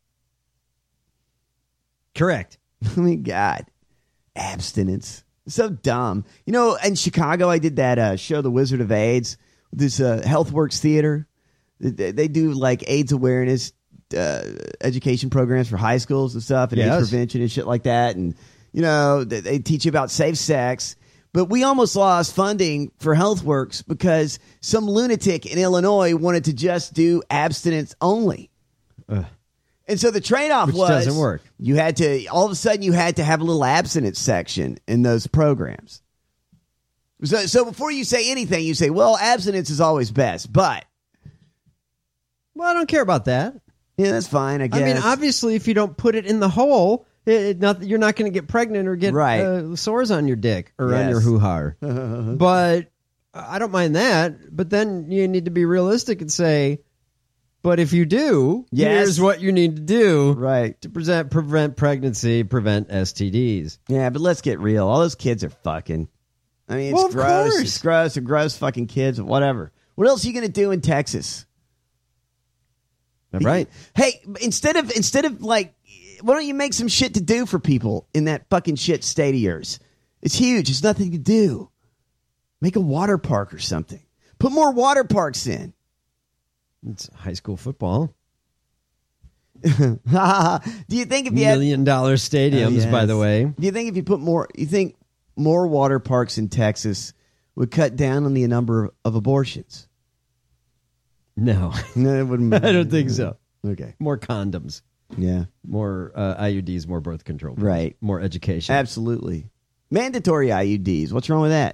Correct. Oh, my God. Abstinence. So dumb. In Chicago, I did that show, The Wizard of AIDS, this HealthWorks theater. They do like AIDS awareness education programs for high schools and stuff, and AIDS prevention and shit like that. And, they teach you about safe sex. But we almost lost funding for HealthWorks because some lunatic in Illinois wanted to just do abstinence only. And so the trade-off Which doesn't work. You had to, all of a sudden, you had to have a little abstinence section in those programs. So before you say anything, you say, well, abstinence is always best, but. Well, I don't care about that. Yeah, that's fine, I guess. I mean, obviously, if you don't put it in the hole, you're not going to get pregnant or get sores on your dick or on your hoo-ha. But I don't mind that. But then you need to be realistic and say, but if you do, here's what you need to do to prevent pregnancy, prevent STDs. Yeah, but let's get real. All those kids are fucking. I mean, it's gross. It's gross. They're gross fucking kids. Whatever. What else are you going to do in Texas? Right. Hey, instead of like, why don't you make some shit to do for people in that fucking shit state of yours? It's huge. There's nothing to do. Make a water park or something. Put more water parks in. It's high school football. Do you think if you had $1 million stadiums, by the way? Do you think if you put more, more water parks in Texas would cut down on the number of abortions? No. No, it wouldn't. I don't think so. Okay. More condoms. Yeah. More IUDs, more birth control. Right. More education. Absolutely. Mandatory IUDs. What's wrong with that?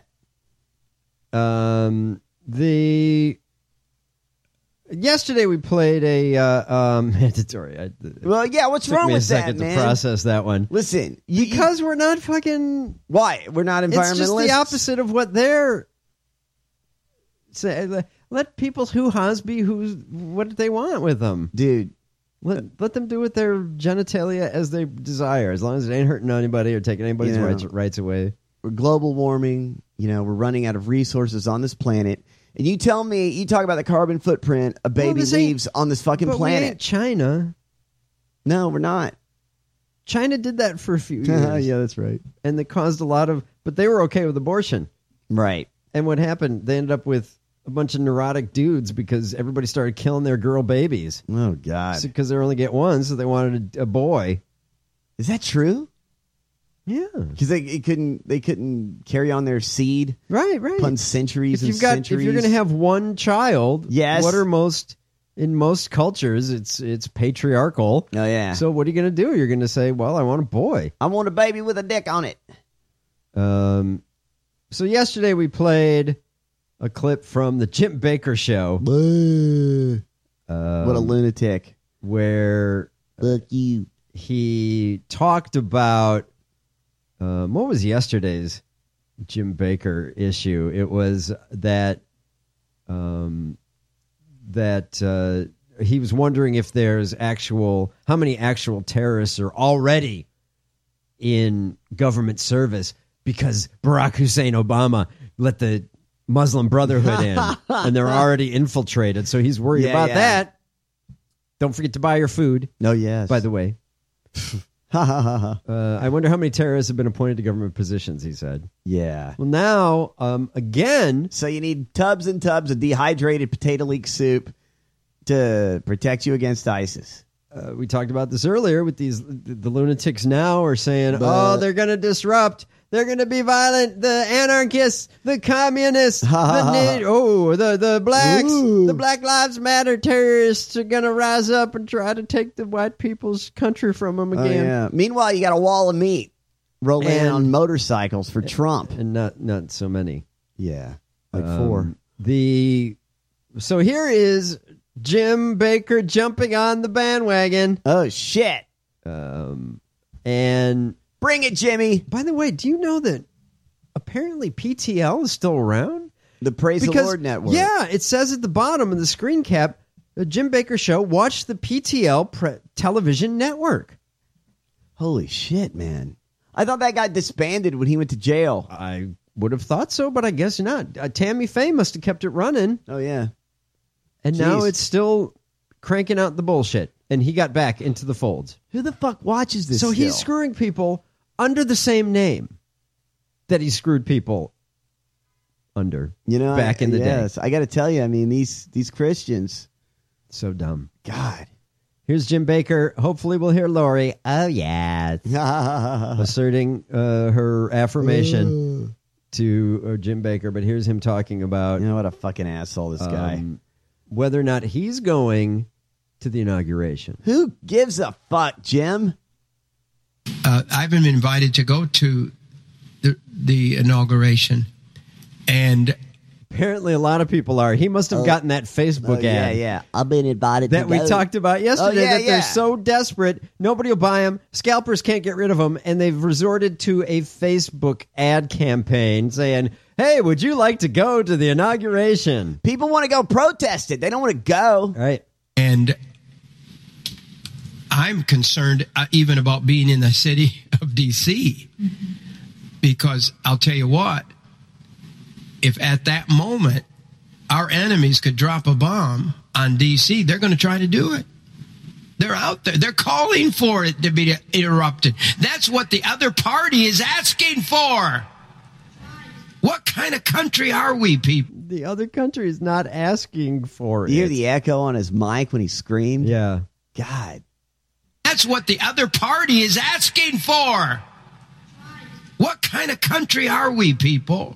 Yesterday we played a mandatory. What's wrong with that, man? Took me a second to process that one. Listen, because we're not fucking. Why? We're not environmentalists. It's just the opposite of what they're saying. Let people's hoo-has be what they want with them, dude. Let them do with their genitalia as they desire, as long as it ain't hurting anybody or taking anybody's rights away. We're global warming. We're running out of resources on this planet. And you tell me, you talk about the carbon footprint a baby leaves on this fucking planet. We ain't China. No, we're not. China did that for a few years. Yeah, that's right. And they caused a lot of, but they were okay with abortion. Right. And what happened? They ended up with a bunch of neurotic dudes because everybody started killing their girl babies. Oh, God. Because they only get one, so they wanted a boy. Is that true? Yeah, because they couldn't carry on their seed, right. Upon centuries If centuries. you're going to have one child, yes. What are in most cultures? It's patriarchal. Oh yeah. So what are you going to do? You're going to say, "Well, I want a boy. I want a baby with a dick on it." So yesterday we played a clip from the Jim Baker show. What a lunatic! Where fuck you. He talked about. What was yesterday's Jim Baker issue? It was that he was wondering if there's how many actual terrorists are already in government service because Barack Hussein Obama let the Muslim Brotherhood in and they're already infiltrated. So he's worried about that. Don't forget to buy your food. Oh, yes. By the way. I wonder how many terrorists have been appointed to government positions, he said. Yeah. Well, now, again... So you need tubs and tubs of dehydrated potato leek soup to protect you against ISIS. We talked about this earlier with the lunatics now are saying, they're going to disrupt. They're going to be violent. The anarchists, the communists, the blacks, the Black Lives Matter terrorists are going to rise up and try to take the white people's country from them again. Yeah. Meanwhile, you got a wall of meat rolling in on motorcycles for Trump. And not so many. Yeah. Like 4. So here is Jim Baker jumping on the bandwagon. Oh, shit. And... Bring it, Jimmy. By the way, do you know that apparently PTL is still around? The Praise the Lord Network. Yeah, it says at the bottom of the screen cap, the Jim Baker Show, watch the PTL television network. Holy shit, man. I thought that got disbanded when he went to jail. I would have thought so, but I guess not. Tammy Faye must have kept it running. Oh, yeah. And now it's still cranking out the bullshit. And he got back into the folds. Who the fuck watches this? So he's screwing people under the same name that he screwed people under. Back in the day. Yes, I got to tell you. I mean, these Christians, so dumb. God. Here's Jim Baker. Hopefully, we'll hear Lori. Oh yes, asserting her affirmation to Jim Baker. But here's him talking about what a fucking asshole this guy. Whether or not he's going to the inauguration. Who gives a fuck, Jim? I've been invited to go to the inauguration, and apparently a lot of people are. He must have gotten that Facebook ad. Yeah. I've been invited that we talked about yesterday. They're so desperate, nobody will buy them. Scalpers can't get rid of them, and they've resorted to a Facebook ad campaign saying, "Hey, would you like to go to the inauguration?" People want to go protest it. They don't want to go. Right. And I'm concerned even about being in the city of D.C. because I'll tell you what, if at that moment our enemies could drop a bomb on D.C., they're going to try to do it. They're out there. They're calling for it to be interrupted. That's what the other party is asking for. What kind of country are we, people? The other country is not asking for it. You hear the echo on his mic when he screamed? Yeah. God. That's what the other party is asking for. What kind of country are we, people?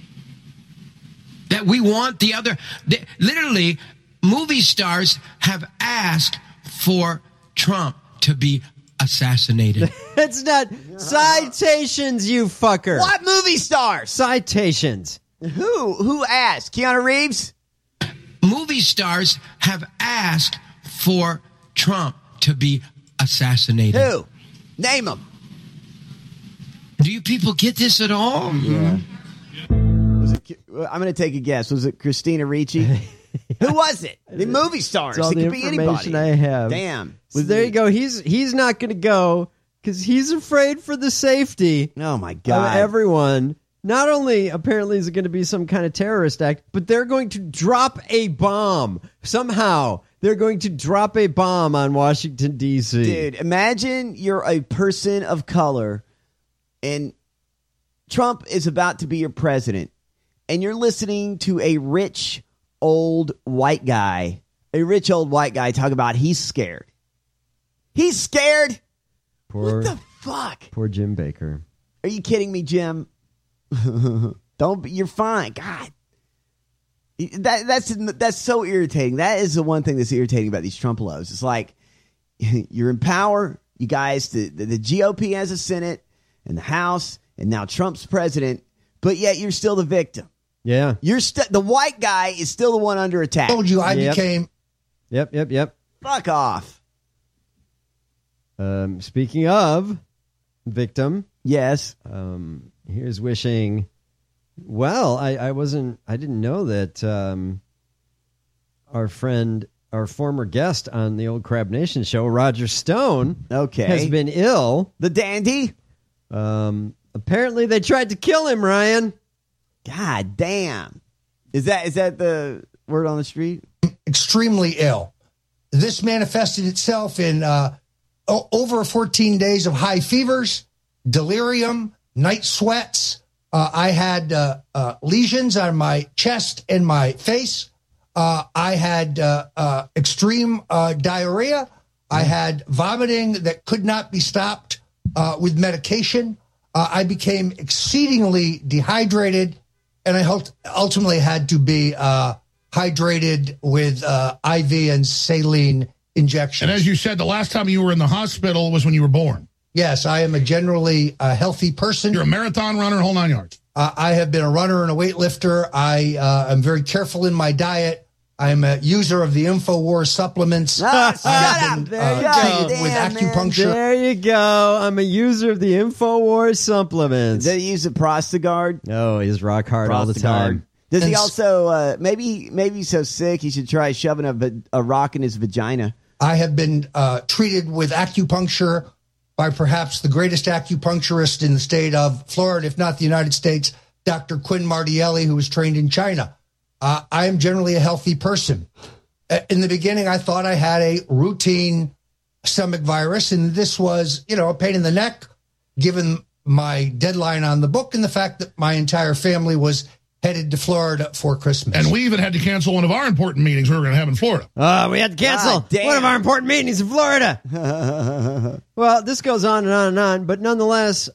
That we want the other... Literally, movie stars have asked for Trump to be assassinated. It's not citations, you fucker. What movie stars? Citations. Who asked? Keanu Reeves? Movie stars have asked for Trump to be assassinated. Who? Name them. Do you people get this at all? Yeah. I'm going to take a guess. Was it Christina Ricci? Who was it? The movie stars. That's all It the could be information anybody. I have. Damn. So there you go. He's not going to go because he's afraid for the safety. Oh my Of God. everyone. Not only apparently is it going to be some kind of terrorist act, but they're going to drop a bomb somehow. They're going to drop a bomb on Washington D.C. Dude, imagine you're a person of color and Trump is about to be your president and you're listening to a rich old white guy talk about he's scared. He's scared? What the fuck? Poor Jim Baker. Are you kidding me, Jim? Don't be, you're fine. God. That's so irritating. That is the one thing that's irritating about these Trump-los. It's like you're in power. You guys, the GOP has a Senate and the House, and now Trump's president, but yet you're still the victim. Yeah. You're the white guy is still the one under attack. Told you I became. Yep. Fuck off. Speaking of victim. Yes. Here's wishing. Well, I didn't know that our former guest on the old Crab Nation show, Roger Stone, has been ill. The dandy. Apparently they tried to kill him, Ryan. God damn. Is that the word on the street? Extremely ill. This manifested itself in over 14 days of high fevers, delirium, night sweats. I had lesions on my chest and my face. I had extreme diarrhea. I had vomiting that could not be stopped with medication. I became exceedingly dehydrated, and I ultimately had to be hydrated with IV and saline injections. And as you said, the last time you were in the hospital was when you were born. Yes, I am a generally healthy person. You're a marathon runner, whole 9 yards. I have been a runner and a weightlifter. I am very careful in my diet. I'm a user of the InfoWars supplements. Shut up. There you go. With acupuncture. Man. There you go. I'm a user of the InfoWars supplements. Does he use the Prostagard? No, he's rock hard all the time. Does he also, maybe he's so sick he should try shoving a rock in his vagina? I have been treated with acupuncture by perhaps the greatest acupuncturist in the state of Florida, if not the United States, Dr. Quinn Martielli, who was trained in China. I am generally a healthy person. In the beginning, I thought I had a routine stomach virus, and this was, a pain in the neck, given my deadline on the book and the fact that my entire family was headed to Florida for Christmas. And we even had to cancel one of our important meetings we were going to have in Florida. We had to cancel one of our important meetings in Florida. Well, this goes on and on and on, but nonetheless,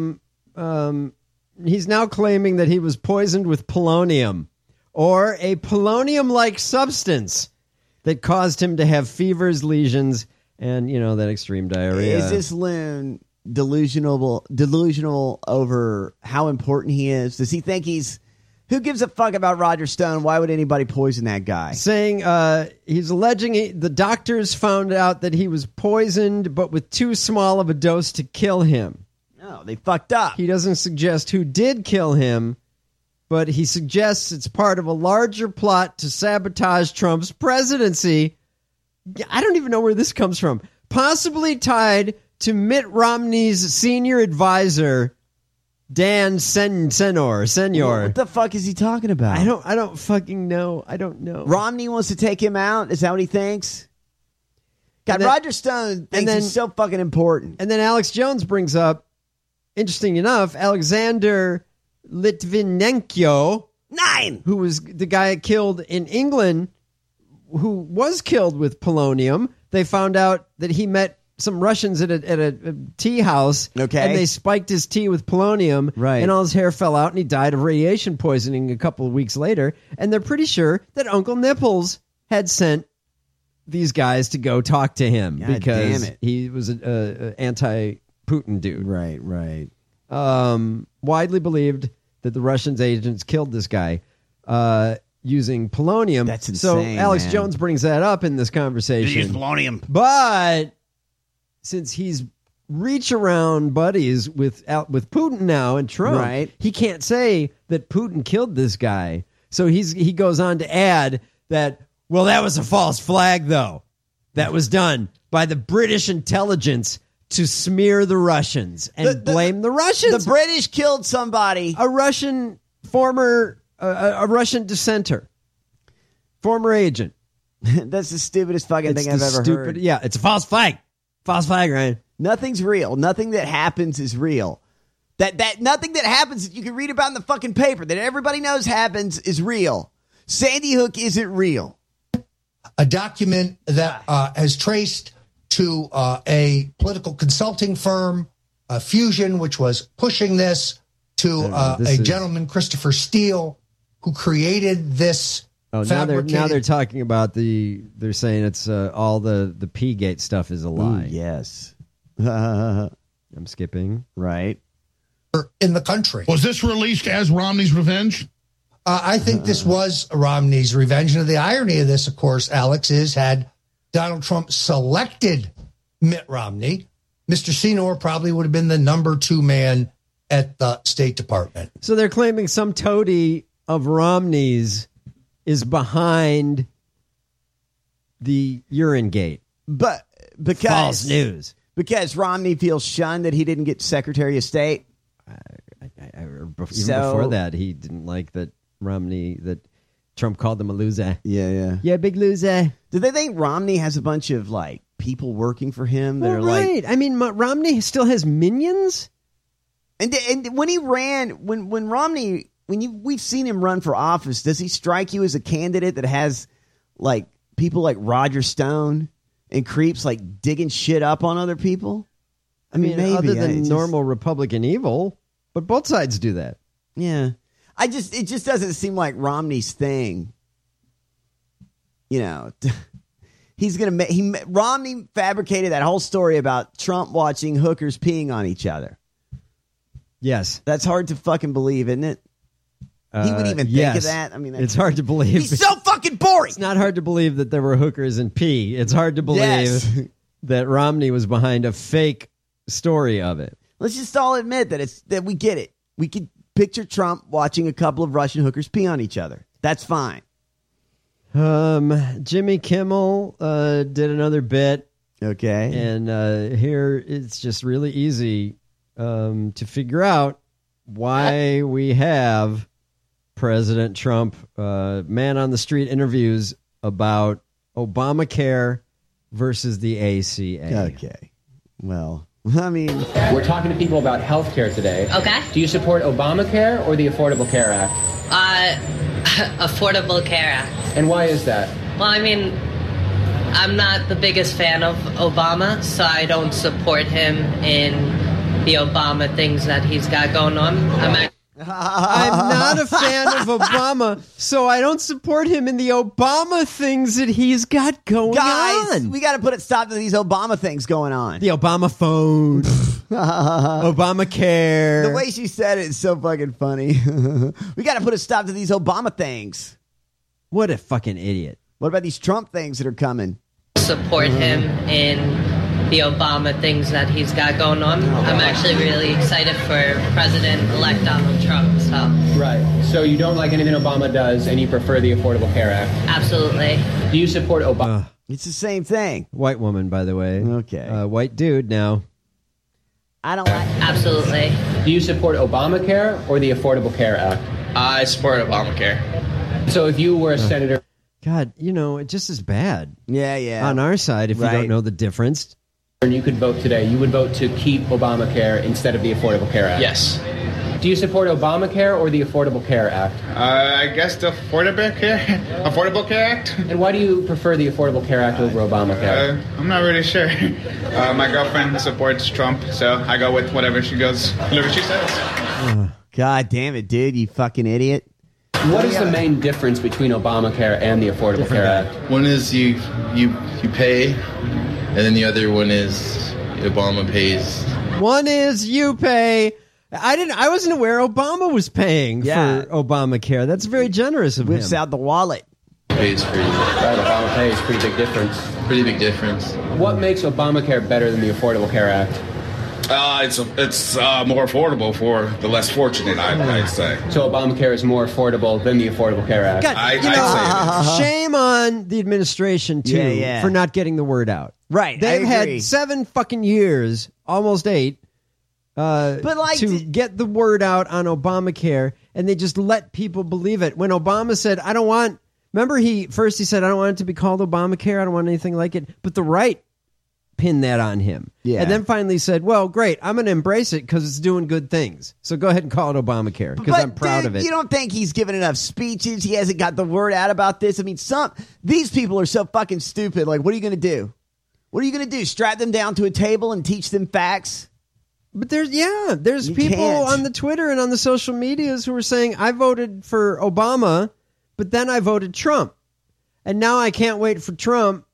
he's now claiming that he was poisoned with polonium, or a polonium-like substance that caused him to have fevers, lesions, and, that extreme diarrhea. Is this loon delusional over how important he is? Does he think who gives a fuck about Roger Stone? Why would anybody poison that guy? Saying he's alleging the doctors found out that he was poisoned, but with too small of a dose to kill him. No, they fucked up. He doesn't suggest who did kill him, but he suggests it's part of a larger plot to sabotage Trump's presidency. I don't even know where this comes from. Possibly tied to Mitt Romney's senior advisor, Dan Senor. What the fuck is he talking about? I don't fucking know. I don't know. Romney wants to take him out? Is that what he thinks? God, Roger Stone thinks he's so fucking important. And then Alex Jones brings up, interesting enough, Alexander Litvinenko, who was the guy killed in England, who was killed with polonium. They found out that he met some Russians at a tea house, and they spiked his tea with polonium, and all his hair fell out, and he died of radiation poisoning a couple of weeks later. And they're pretty sure that Uncle Nipples had sent these guys to go talk to him God because damn it. he was an anti-Putin dude. Right. Widely believed that the Russians' agents killed this guy using polonium. That's so insane, Alex man. Jones brings that up in this conversation. Did he use polonium? But since he's reach around buddies with Putin now and Trump, Right. he can't say that Putin killed this guy. So he goes on to add that, well, that was a false flag, though. That was done by the British intelligence to smear the Russians and blame the Russians. The British killed somebody. A Russian a Russian dissenter, former agent. That's the stupidest fucking thing I've ever heard. Yeah, it's a false flag. False flag, Ryan. Nothing's real. Nothing that happens is real. That nothing that happens that you can read about in the fucking paper that everybody knows happens is real. Sandy Hook isn't real. A document that has traced to a political consulting firm, Fusion, which was pushing this, to a gentleman, Christopher Steele, who created this. Oh, now they're talking about they're saying it's all the P-Gate stuff is a lie. Ooh, yes. I'm skipping. Right. In the country. Was this released as Romney's revenge? I think this was Romney's revenge. And the irony of this, of course, Alex, is had Donald Trump selected Mitt Romney, Mr. Senor probably would have been the number 2 man at the State Department. So they're claiming some toady of Romney's is behind the urine gate. But because false news. Because Romney feels shunned that he didn't get Secretary of State. Even before that, he didn't like that Trump called him a loser. Yeah, big loser. Do they think Romney has a bunch of like people working for him that are right. I mean, Romney still has minions. And when he ran, when Romney, we've seen him run for office, does he strike you as a candidate that has like people like Roger Stone and creeps like digging shit up on other people? I mean maybe other than normal Republican evil, but both sides do that. Yeah. It just doesn't seem like Romney's thing. You know, he's going to Romney fabricated that whole story about Trump watching hookers peeing on each other. Yes. That's hard to fucking believe, isn't it? He would even think of that. I mean, it's hard to believe. He's so fucking boring. It's not hard to believe that there were hookers and pee. It's hard to believe that Romney was behind a fake story of it. Let's just all admit that we get it. We could picture Trump watching a couple of Russian hookers pee on each other. That's fine. Jimmy Kimmel did another bit. Okay. And here it's just really easy to figure out why we have President Trump man on the street interviews about Obamacare versus the ACA. Okay. Well, I mean, we're talking to people about health care today. Okay. Do you support Obamacare or the Affordable Care Act? Affordable Care Act. And why is that? Well, I mean, I'm not the biggest fan of Obama, so I don't support him in the Obama things that he's got going on. I'm not a fan of Obama, so I don't support him in the Obama things that he's got going on. We got to put a stop to these Obama things going on. The Obama phone, Obamacare. The way she said it is so fucking funny. We got to put a stop to these Obama things. What a fucking idiot. What about these Trump things that are coming? Support him in the Obama things that he's got going on. I'm actually really excited for President-elect Donald Trump. So. Right. So you don't like anything Obama does, and you prefer the Affordable Care Act. Absolutely. Do you support Obama? It's the same thing. White woman, by the way. Okay. White dude now. I don't like. Absolutely. Do you support Obamacare or the Affordable Care Act? I support Obamacare. So if you were a senator... God, it just is bad. Yeah. On our side, if you don't know the difference. And you could vote today, you would vote to keep Obamacare instead of the Affordable Care Act? Yes. Do you support Obamacare or the Affordable Care Act? I guess the Affordable Care Act. And why do you prefer the Affordable Care Act over Obamacare? I'm not really sure. My girlfriend supports Trump, so I go with whatever she says. God damn it, dude, you fucking idiot. What is the main difference between Obamacare and the Affordable Care Act? One is you pay, and then the other one is Obama pays. One is you pay. I wasn't aware Obama was paying for Obamacare. That's very generous of him. Whips out the wallet. Pays for you. Right, Obama pays. Pretty big difference. Pretty big difference. What makes Obamacare better than the Affordable Care Act? It's more affordable for the less fortunate, I'd say. So Obamacare is more affordable than the Affordable Care Act? God, I'd say it is. Shame on the administration, too, for not getting the word out. Right, They've I agree. had 7 fucking years, almost 8, to get the word out on Obamacare, and they just let people believe it. When Obama said, I don't want... Remember, he said, I don't want it to be called Obamacare. I don't want anything like it. But the right pinned that on him. Yeah. And then finally said, well, great, I'm going to embrace it because it's doing good things. So go ahead and call it Obamacare because I'm proud of it. You don't think he's given enough speeches? He hasn't got the word out about this? I mean, these people are so fucking stupid. Like, what are you going to do? What are you going to do? Strap them down to a table and teach them facts? But there's people on the Twitter and on the social medias who are saying, I voted for Obama, but then I voted Trump. And now I can't wait for Trump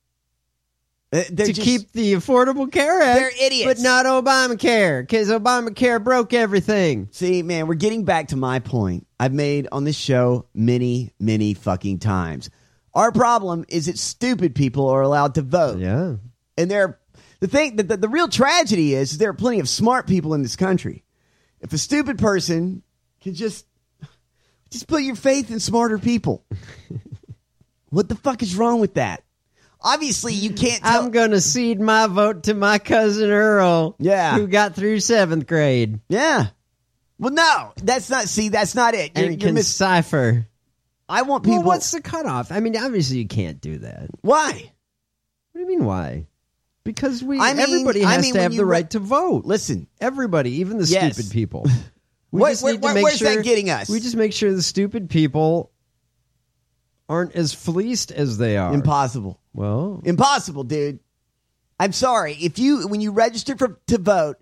to keep the Affordable Care Act. They're idiots. But not Obamacare, because Obamacare broke everything. See, man, we're getting back to my point I've made on this show many, many fucking times. Our problem is that stupid people are allowed to vote. Yeah. And the real tragedy is there are plenty of smart people in this country. If a stupid person can just put your faith in smarter people. What the fuck is wrong with that? Obviously, you can't tell. I'm going to cede my vote to my cousin Earl. Yeah. Who got through 7th grade. Yeah. Well, no, that's not it. And can decipher. I want people. Well, what's the cutoff? I mean, obviously you can't do that. Why? What do you mean why? Because everybody has to have the right to vote. Listen. Everybody, even the stupid people. Where's that getting us? We just make sure the stupid people aren't as fleeced as they are. Impossible. Well, impossible, dude. I'm sorry. When you register to vote,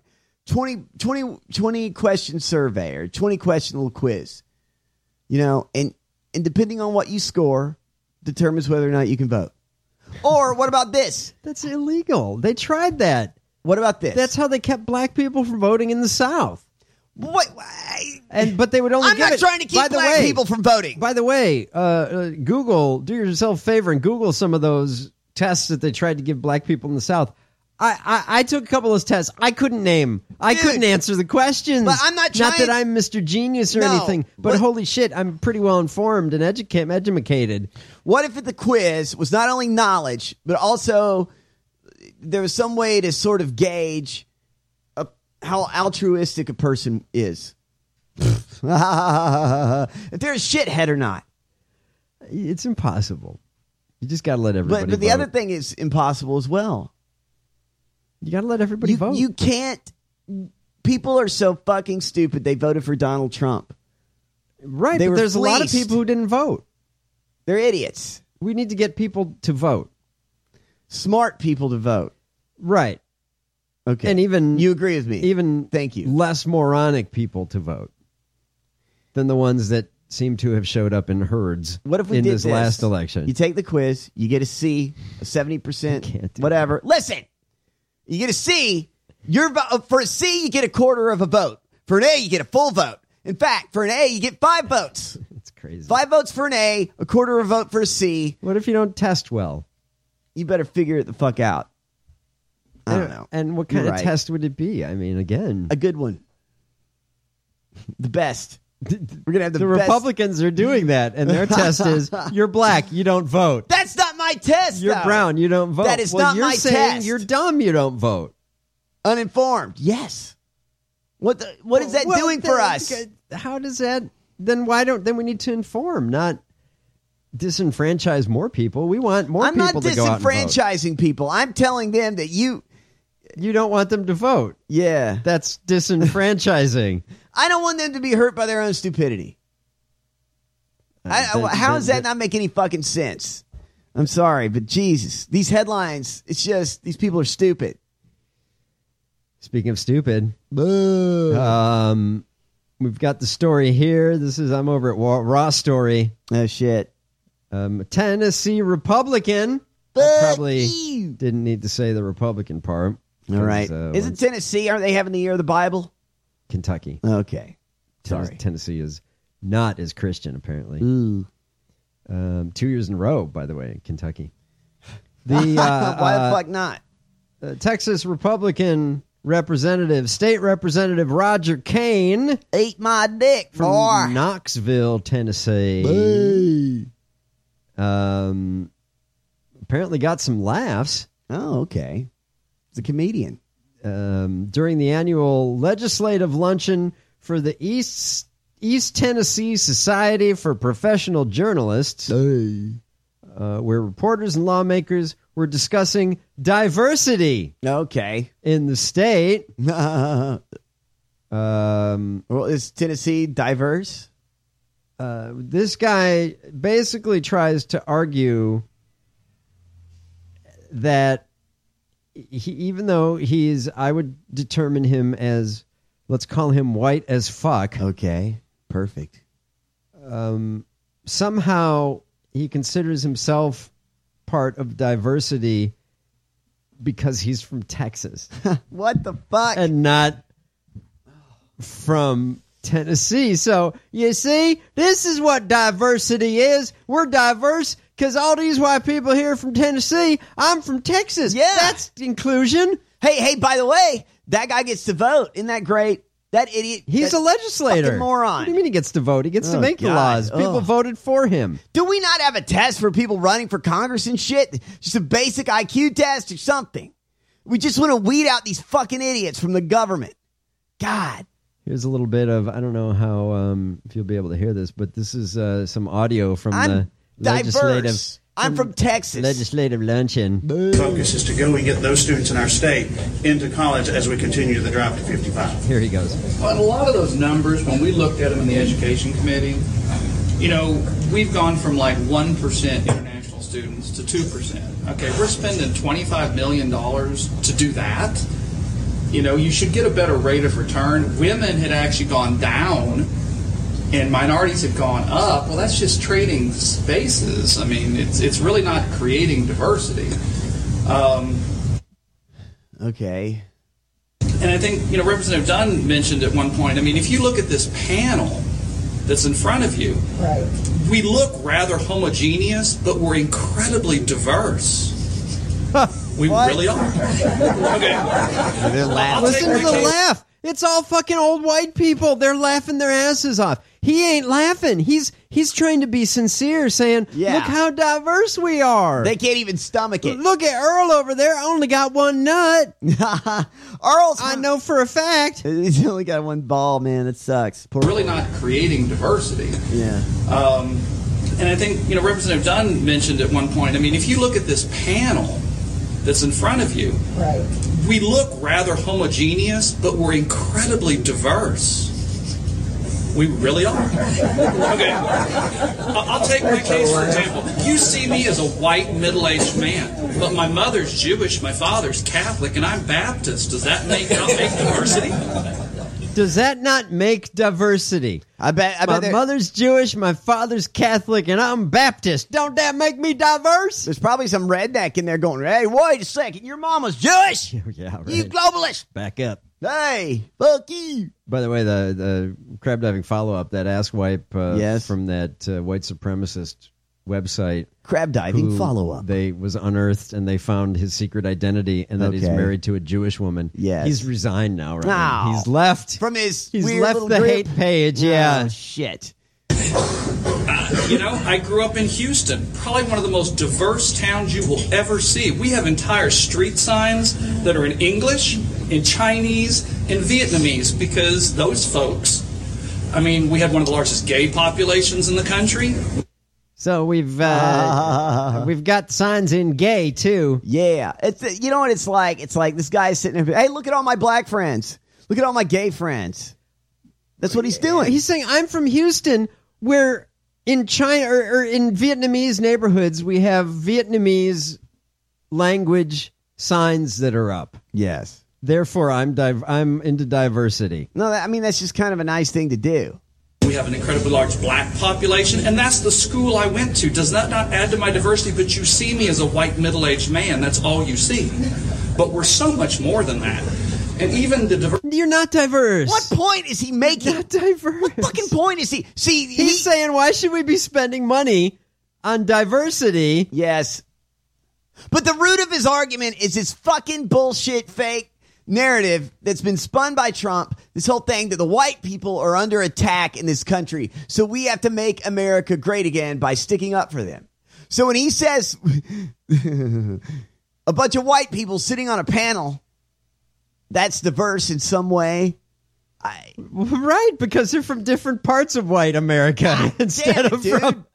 20 question survey or 20 question little quiz, and depending on what you score, determines whether or not you can vote. Or what about this? That's illegal. They tried that. What about this? That's how they kept black people from voting in the South. What? But they would only. I'm not trying to keep black people from voting. By the way, Google, do yourself a favor and Google some of those tests that they tried to give black people in the South. I took a couple of those tests. I couldn't answer the questions. But I'm not trying. Not that I'm Mr. Genius or anything, but holy shit, I'm pretty well informed and educated. What if the quiz was not only knowledge, but also there was some way to sort of gauge how altruistic a person is? If they're a shithead or not. It's impossible. You just got to let everybody But the vote. other thing is impossible as well. You got to let everybody vote. You can't. People are so fucking stupid. They voted for Donald Trump. Right, They but were there's fleeced. a lot of people who didn't vote. They're idiots. We need to get people to vote. Smart people to vote. Right. Okay. And even you agree with me. Even thank you. Less moronic people to vote than the ones that seem to have showed up in herds. What if we in did this last election? You take the quiz, you get a C, a 70%, whatever. Listen, you get a C. For a C, you get a quarter of a vote. For an A, you get a full vote. In fact, for an A, you get 5 votes. It's crazy. 5 votes for an A, a quarter of a vote for a C. What if you don't test well? You better figure it the fuck out. I don't know. And what kind You're of right. test would it be? I mean, again, A good one. The best. We're going to have the best. Republicans are doing that, and their test is you're black, you don't vote. That's not my test, You're though. brown, you don't vote. That is well, not you're my saying test. You're dumb, you don't vote. Uninformed. Yes. What is that doing for us? How does that? Then then we need to inform, not disenfranchise more people. We want more I'm people not to go out and vote. disenfranchising people. I'm telling them that you don't want them to vote. Yeah. That's disenfranchising. I don't want them to be hurt by their own stupidity. How does that not make any fucking sense? I'm sorry, but Jesus, these headlines, it's just, these people are stupid. Speaking of stupid, We've got the story here. I'm over at Raw Story. Oh, shit. Tennessee Republican. I probably didn't need to say the Republican part. All right. Isn't Tennessee, aren't they having the year of the Bible? Kentucky. Okay. Sorry. Tennessee is not as Christian, apparently. Ooh. 2 years in a row, by the way, Kentucky. Why the fuck not? Texas Republican State Representative Roger Kane. Eat my dick, from boy. Knoxville, Tennessee. Apparently got some laughs. Oh, okay. He's a comedian. During the annual legislative luncheon for the East Tennessee Society for Professional Journalists, where reporters and lawmakers were discussing diversity. Okay. In the state. Well, is Tennessee diverse? This guy basically tries to argue that even though I would determine him as, let's call him white as fuck. Okay, perfect. Somehow he considers himself part of diversity because he's from Texas. What the fuck? And not from Tennessee. So, you see, this is what diversity is. We're diverse because all these white people here are from Tennessee. I'm from Texas. Yeah. That's inclusion. Hey, by the way, that guy gets to vote. Isn't that great? That idiot. He's a legislator. Fucking moron. What do you mean he gets to vote? He gets to make the laws. People voted for him. Do we not have a test for people running for Congress and shit? Just a basic IQ test or something. We just want to weed out these fucking idiots from the government. God. Here's a little bit of, I don't know how, if you'll be able to hear this, but this is some audio from the legislative. I'm from Texas. Legislative luncheon. Focus is to go and get those students in our state into college as we continue the drive to 55. Here he goes. Well, a lot of those numbers, when we looked at them in the Education Committee, we've gone from like 1% international students to 2%. Okay, we're spending $25 million to do that. You should get a better rate of return. Women had actually gone down and minorities have gone up. Well, that's just trading spaces. I mean, it's really not creating diversity. Okay. And I think, Representative Dunn mentioned at one point, I mean, if you look at this panel that's in front of you, right, we look rather homogeneous, but we're incredibly diverse. We really are. Okay. They're laughing. Listen to the laugh. It's all fucking old white people. They're laughing their asses off. He ain't laughing. He's trying to be sincere, saying, look how diverse we are. They can't even stomach it. Look at Earl over there. Only got one nut. I know for a fact. He's only got one ball, man. It sucks. We're really not creating diversity. Yeah. And I think, Representative Dunn mentioned at one point, I mean, if you look at this panel that's in front of you, right, we look rather homogeneous, but we're incredibly diverse. We really are. Okay. I'll take my case, for example. You see me as a white, middle-aged man, but my mother's Jewish, my father's Catholic, and I'm Baptist. Does that not make diversity? Does that not make diversity? I bet my mother's Jewish, my father's Catholic, and I'm Baptist. Don't that make me diverse? There's probably some redneck in there going, hey, wait a second, your mama's Jewish? Yeah, right. You globalist. Back up. Hey, fuck you. By the way, the crab diving follow-up, that Ask Wipe from that white supremacist website. Crab diving follow-up. They was unearthed, and they found his secret identity, and that he's married to a Jewish woman. Yes. He's resigned now, right? No. He's left. From his He's weird left little the group. hate page, yeah. Oh, shit. I grew up in Houston, probably one of the most diverse towns you will ever see. We have entire street signs that are in English, in Chinese, and Vietnamese, because those folks, I mean, we have one of the largest gay populations in the country. So we've got signs in gay too. Yeah, it's you know what it's like. It's like this guy's sitting there. Hey, look at all my black friends. Look at all my gay friends. That's what he's doing. He's saying, I'm from Houston, where in China or in Vietnamese neighborhoods we have Vietnamese language signs that are up. Yes. Therefore, I'm into diversity. No, I mean, that's just kind of a nice thing to do. We have an incredibly large black population, and that's the school I went to. Does that not add to my diversity? But you see me as a white middle-aged man. That's all you see. But we're so much more than that. And even the diversity... You're not diverse. What point is he making? Not diverse. What fucking point is he... See, he's saying, why should we be spending money on diversity? Yes. But the root of his argument is his fucking bullshit fake narrative that's been spun by Trump, this whole thing that the white people are under attack in this country, so we have to make America great again by sticking up for them. So when he says a bunch of white people sitting on a panel, that's diverse in some way. Right, because they're from different parts of white America instead of from...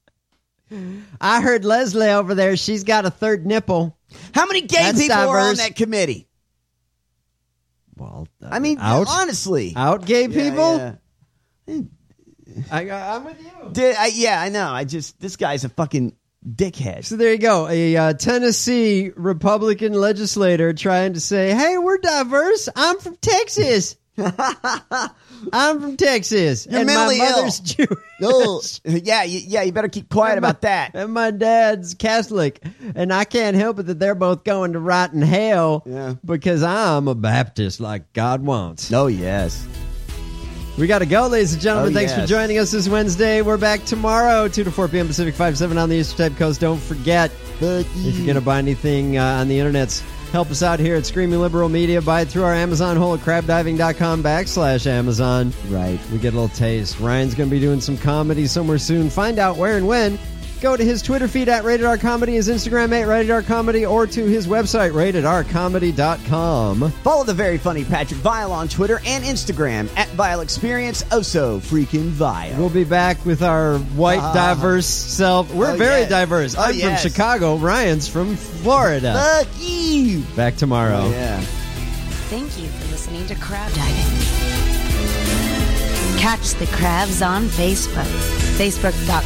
I heard Leslie over there, she's got a third nipple. How many gay people are on that committee? Well, I mean, honestly. Out gay people? Yeah. I'm with you. Yeah, I know. This guy's a fucking dickhead. So there you go. A Tennessee Republican legislator trying to say, hey, we're diverse. I'm from Texas. I'm from Texas. You're and mentally my mother's Jewish. Oh, yeah, you better keep quiet about that. And my dad's Catholic. And I can't help it that they're both going to rotten hell because I'm a Baptist like God wants. Oh, yes. We got to go, ladies and gentlemen. Thanks for yes. joining us this Wednesday. We're back tomorrow, 2 to 4 p.m. Pacific, 5-7 on the Eastern Time Coast. Don't forget, if you're going to buy anything on the internets, help us out here at Screaming Liberal Media. Buy it through our Amazon hole at crabdiving.com/Amazon. Right. We get a little taste. Ryan's going to be doing some comedy somewhere soon. Find out where and when. Go to his Twitter feed at Rated R Comedy, his Instagram at Rated R Comedy, or to his website, ratedrcomedy.com. Follow the very funny Patrick Vile on Twitter and Instagram at Vile Experience. Oh, so freaking vile. We'll be back with our white, diverse self. We're very diverse. I'm from Chicago. Ryan's from Florida. Fuck you. Back tomorrow. Oh, yeah. Thank you for listening to Crab Diving. Catch the crabs on Facebook.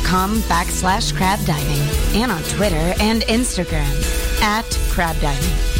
Facebook.com/crab diving. And on Twitter and Instagram at crab diving.